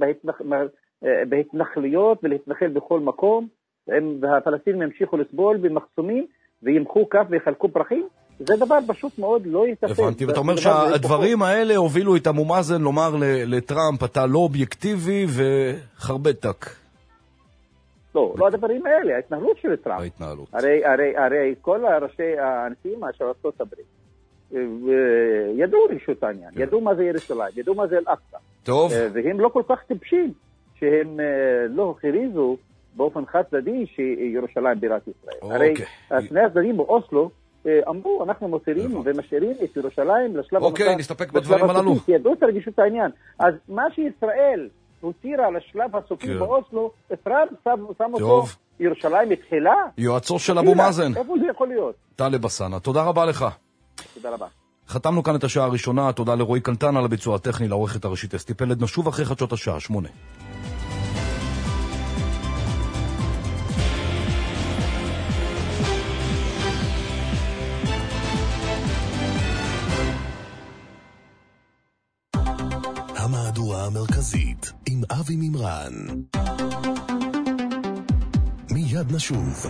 בהתנחלויות ולהתנחל בכל מקום, והפלסטינים ימשיכו לסבול במחסומים וימחו כף ויחלקו פרחים? זה דבר פשוט מאוד לא יתפס. הבנתי, ואתה אומר שהדברים האלה הובילו את אבו מאזן לומר לטראמפ, אתה לא אובייקטיבי וחרבטק. לא הדברים האלה, ההתנהלות של טראמפ. ההתנהלות. הרי כל ראשי הנשיאים של ארצות הברית ידעו רשות העניין, ידעו מה זה ירושלים, ידעו מה זה אל-אקצא. טוב. והם לא כל כך טיפשים שהם לא הכריזו באופן חד צדדי שירושלים בירת ישראל. הרי שני הצדדים באוסלו אמרו, אנחנו מותירים ומשאירים את ירושלים לשלב אוקיי, נסתפק בדברים הללו. כי ידעו את הרגישות העניין. אז מה שישראל הותירה לשלב הסופי באוסלו, טראמפ שם אותו, ירושלים התחילה. יועצו של אבו מאזן. איפה זה יכול להיות? טלב אלסאנע, תודה רבה לך. תודה רבה. חתמנו כאן את השעה הראשונה, תודה לרועי קנטן על הביצוע הטכני, לעורכת הראשית אסתי פלד. נשוב אחרי חדשות השעה 8. המהדורה המרכזית עם אבי ממרן. מיד נשוב.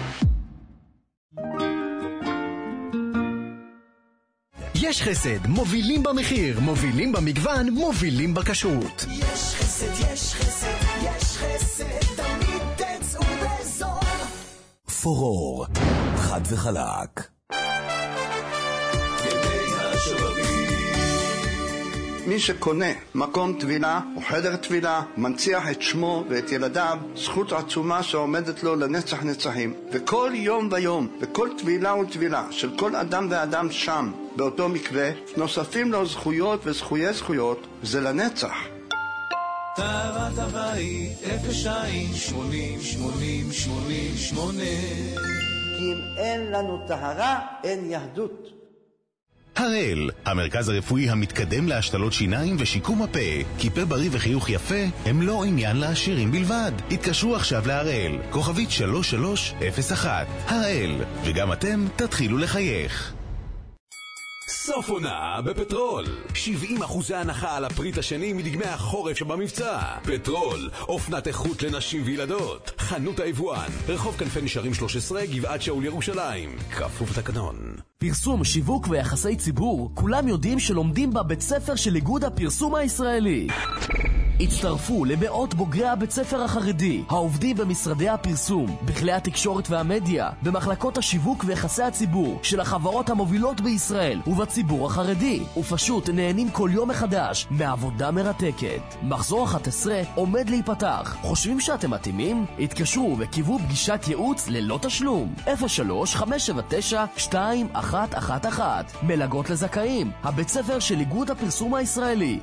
יש חסד, מובילים במחיר, מובילים במגוון, מובילים בכשרות. יש חסד, יש חסד, יש חסד, תמיד תצאו בזול. פורור, חד וחלק. מי שקונה מקום טבילה או חדר טבילה מנציח את שמו ואת ילדיו, זכות עצומה שעומדת לו לנצח נצחים. וכל יום ויום וכל טבילה וטבילה של כל אדם ואדם שם באותו מקווה נוספים לו זכויות וזכויות, זה לנצח. טהרת הבית 0-80-80-80-8 כי אם אין לנו טהרה, אין יהדות. הראל, המרכז הרפואי המתקדם להשתלות שיניים ושיקום הפה. כי פה בריא וחיוך יפה הם לא עניין לעשירים בלבד. התקשרו עכשיו להראל, כוכבית 3301. הראל, וגם אתם תתחילו לחייך. סוף עונה בפטרול. 70% הנחה על הפריט השני מדגמי החורף שבמבצע. פטרול, אופנת איכות לנשים וילדות. חנות היבואן, רחוב כנפי נשארים 13, גבעת שאול ירושלים. כפוף לתקנון. פרסום, שיווק ויחסי ציבור, כולם יודעים שלומדים בבית ספר של איגוד הפרסום הישראלי. הצטרפו למאות בוגרי הבית ספר החרדי, העובדים במשרדי הפרסום, בכלי התקשורת והמדיה, במחלקות השיווק ויחסי הציבור של החברות המובילות בישראל ובציבור החרדי, ופשוט נהנים כל יום מחדש מעבודה מרתקת. מחזור 11 עומד להיפתח. חושבים שאתם מתאימים? התקשרו וקיבלו פגישת ייעוץ ללא תשלום. 03-579-2111. מלגות לזכאים, הבית ספר של איגוד הפרסום הישראלי.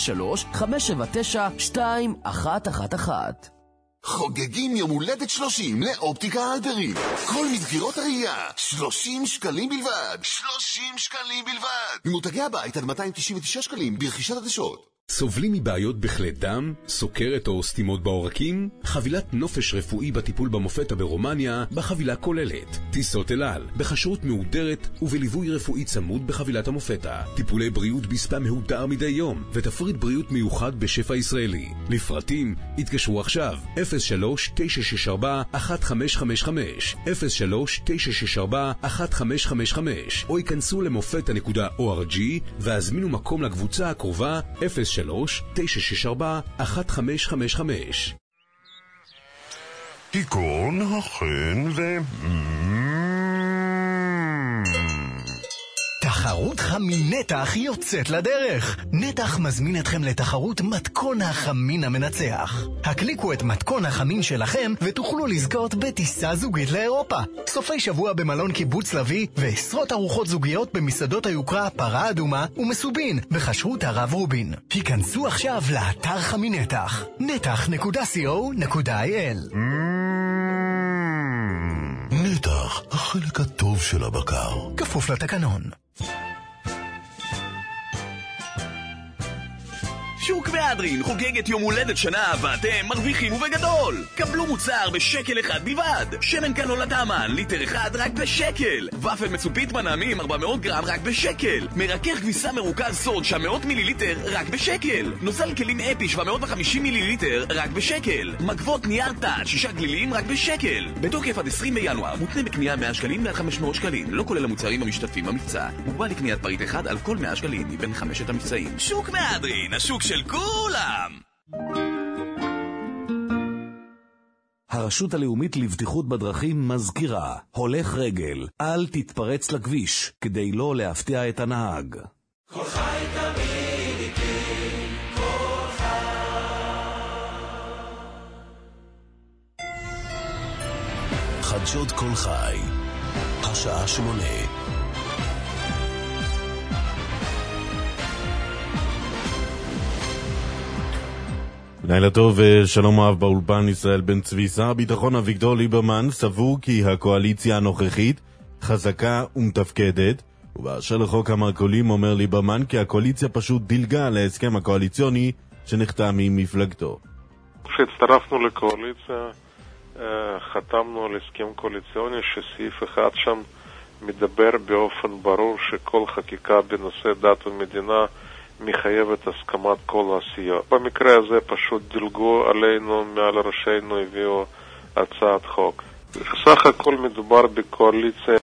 03-579-2111. חוגגים יום הולדת 30 לאופטיקה אלפרין. כל מסגרות הראייה 30 שקלים בלבד. 30 שקלים בלבד. ממותגי הבית עד 299 שקלים ברכישת עדשות. סובלים מבעיות בכלי דם, סוכרת או סתימות בעורקים? חבילת נופש רפואי בטיפול במופתה ברומניה בחבילה כוללת טיסות אל על, בכשרות מהודרת ובליווי רפואי צמוד בחבילת המופתה, טיפולי בריאות בספה מהודר מדי יום ותפריט בריאות מיוחד בשפע ישראלי. לפרטים התקשרו עכשיו 03-964-1555 03-964-1555 או ייכנסו למופתה.org והזמינו מקום לקבוצה הקרובה 03-964-1555. תיקון החן תחרות חמין נתח יוצאת לדרך. נתח מזמין אתכם לתחרות מתכון החמין המנצח. הקליקו את מתכון החמין שלכם ותוכלו לזכות בטיסה זוגית לאירופה, סופי שבוע במלון קיבוץ לוי ועשרות ארוחות זוגיות במסעדות היוקרה פרה אדומה ומסובין בחשרות הרב רובין. היכנסו עכשיו לאתר חמין נתח, נתח.co.il. נתח, החלק הטוב של הבקר. כפוף לתקנון. שוק מהדרין חוגגת יום הולדת שנה ואתם מרוויחים ובגדול. קבלו מוצר בשקל אחד בלבד. שמן קנולה טעמן ליטר אחד רק בשקל. ופל מצופית מנעמים 400 גרם רק בשקל. מרכך כביסה מרוכז סוד 900 מיליליטר רק בשקל. נוזל כלים אפי 750 מיליליטר רק בשקל. מגבות נייר תת 6 גלילים רק בשקל. בתוקף עד 20 בינואר. מותנה בקנייה 100 שקלים עד 500 שקלים. לא כולל המוצרים המשתתפים במבצע. מוגבל לקניית פריט אחד על כל 100 שקלים מבין 5 המבצעים. שוק מהדרין, השוק של כולם. הרשות הלאומית לבטיחות בדרכים מזכירה, הולך רגל, אל תתפרץ לכביש כדי לא להפתיע את הנהג. כל חי תמיד איתי, כל חדשות כל חי, השעה 8. לילה טוב, שלום רב באולפן ישראל בן צבי. שר הביטחון אביגדור ליברמן סבור כי הקואליציה הנוכחית חזקה ומתפקדת, ובאשר לחוק המרכולים אומר ליברמן כי הקואליציה פשוט דילגה להסכם הקואליציוני שנחתם עם מפלגתו. כשהצטרפנו לקואליציה חתמנו על הסכם קואליציוני שסעיף אחד שם מדבר באופן ברור שכל חקיקה בנושא דת ומדינה מחייבת הסכמת כל הסיעות. במקרה הזה פשוט דילגו עלינו, מעל ראשינו הביאו הצעת חוק. בסך הכל מדובר בקואליציה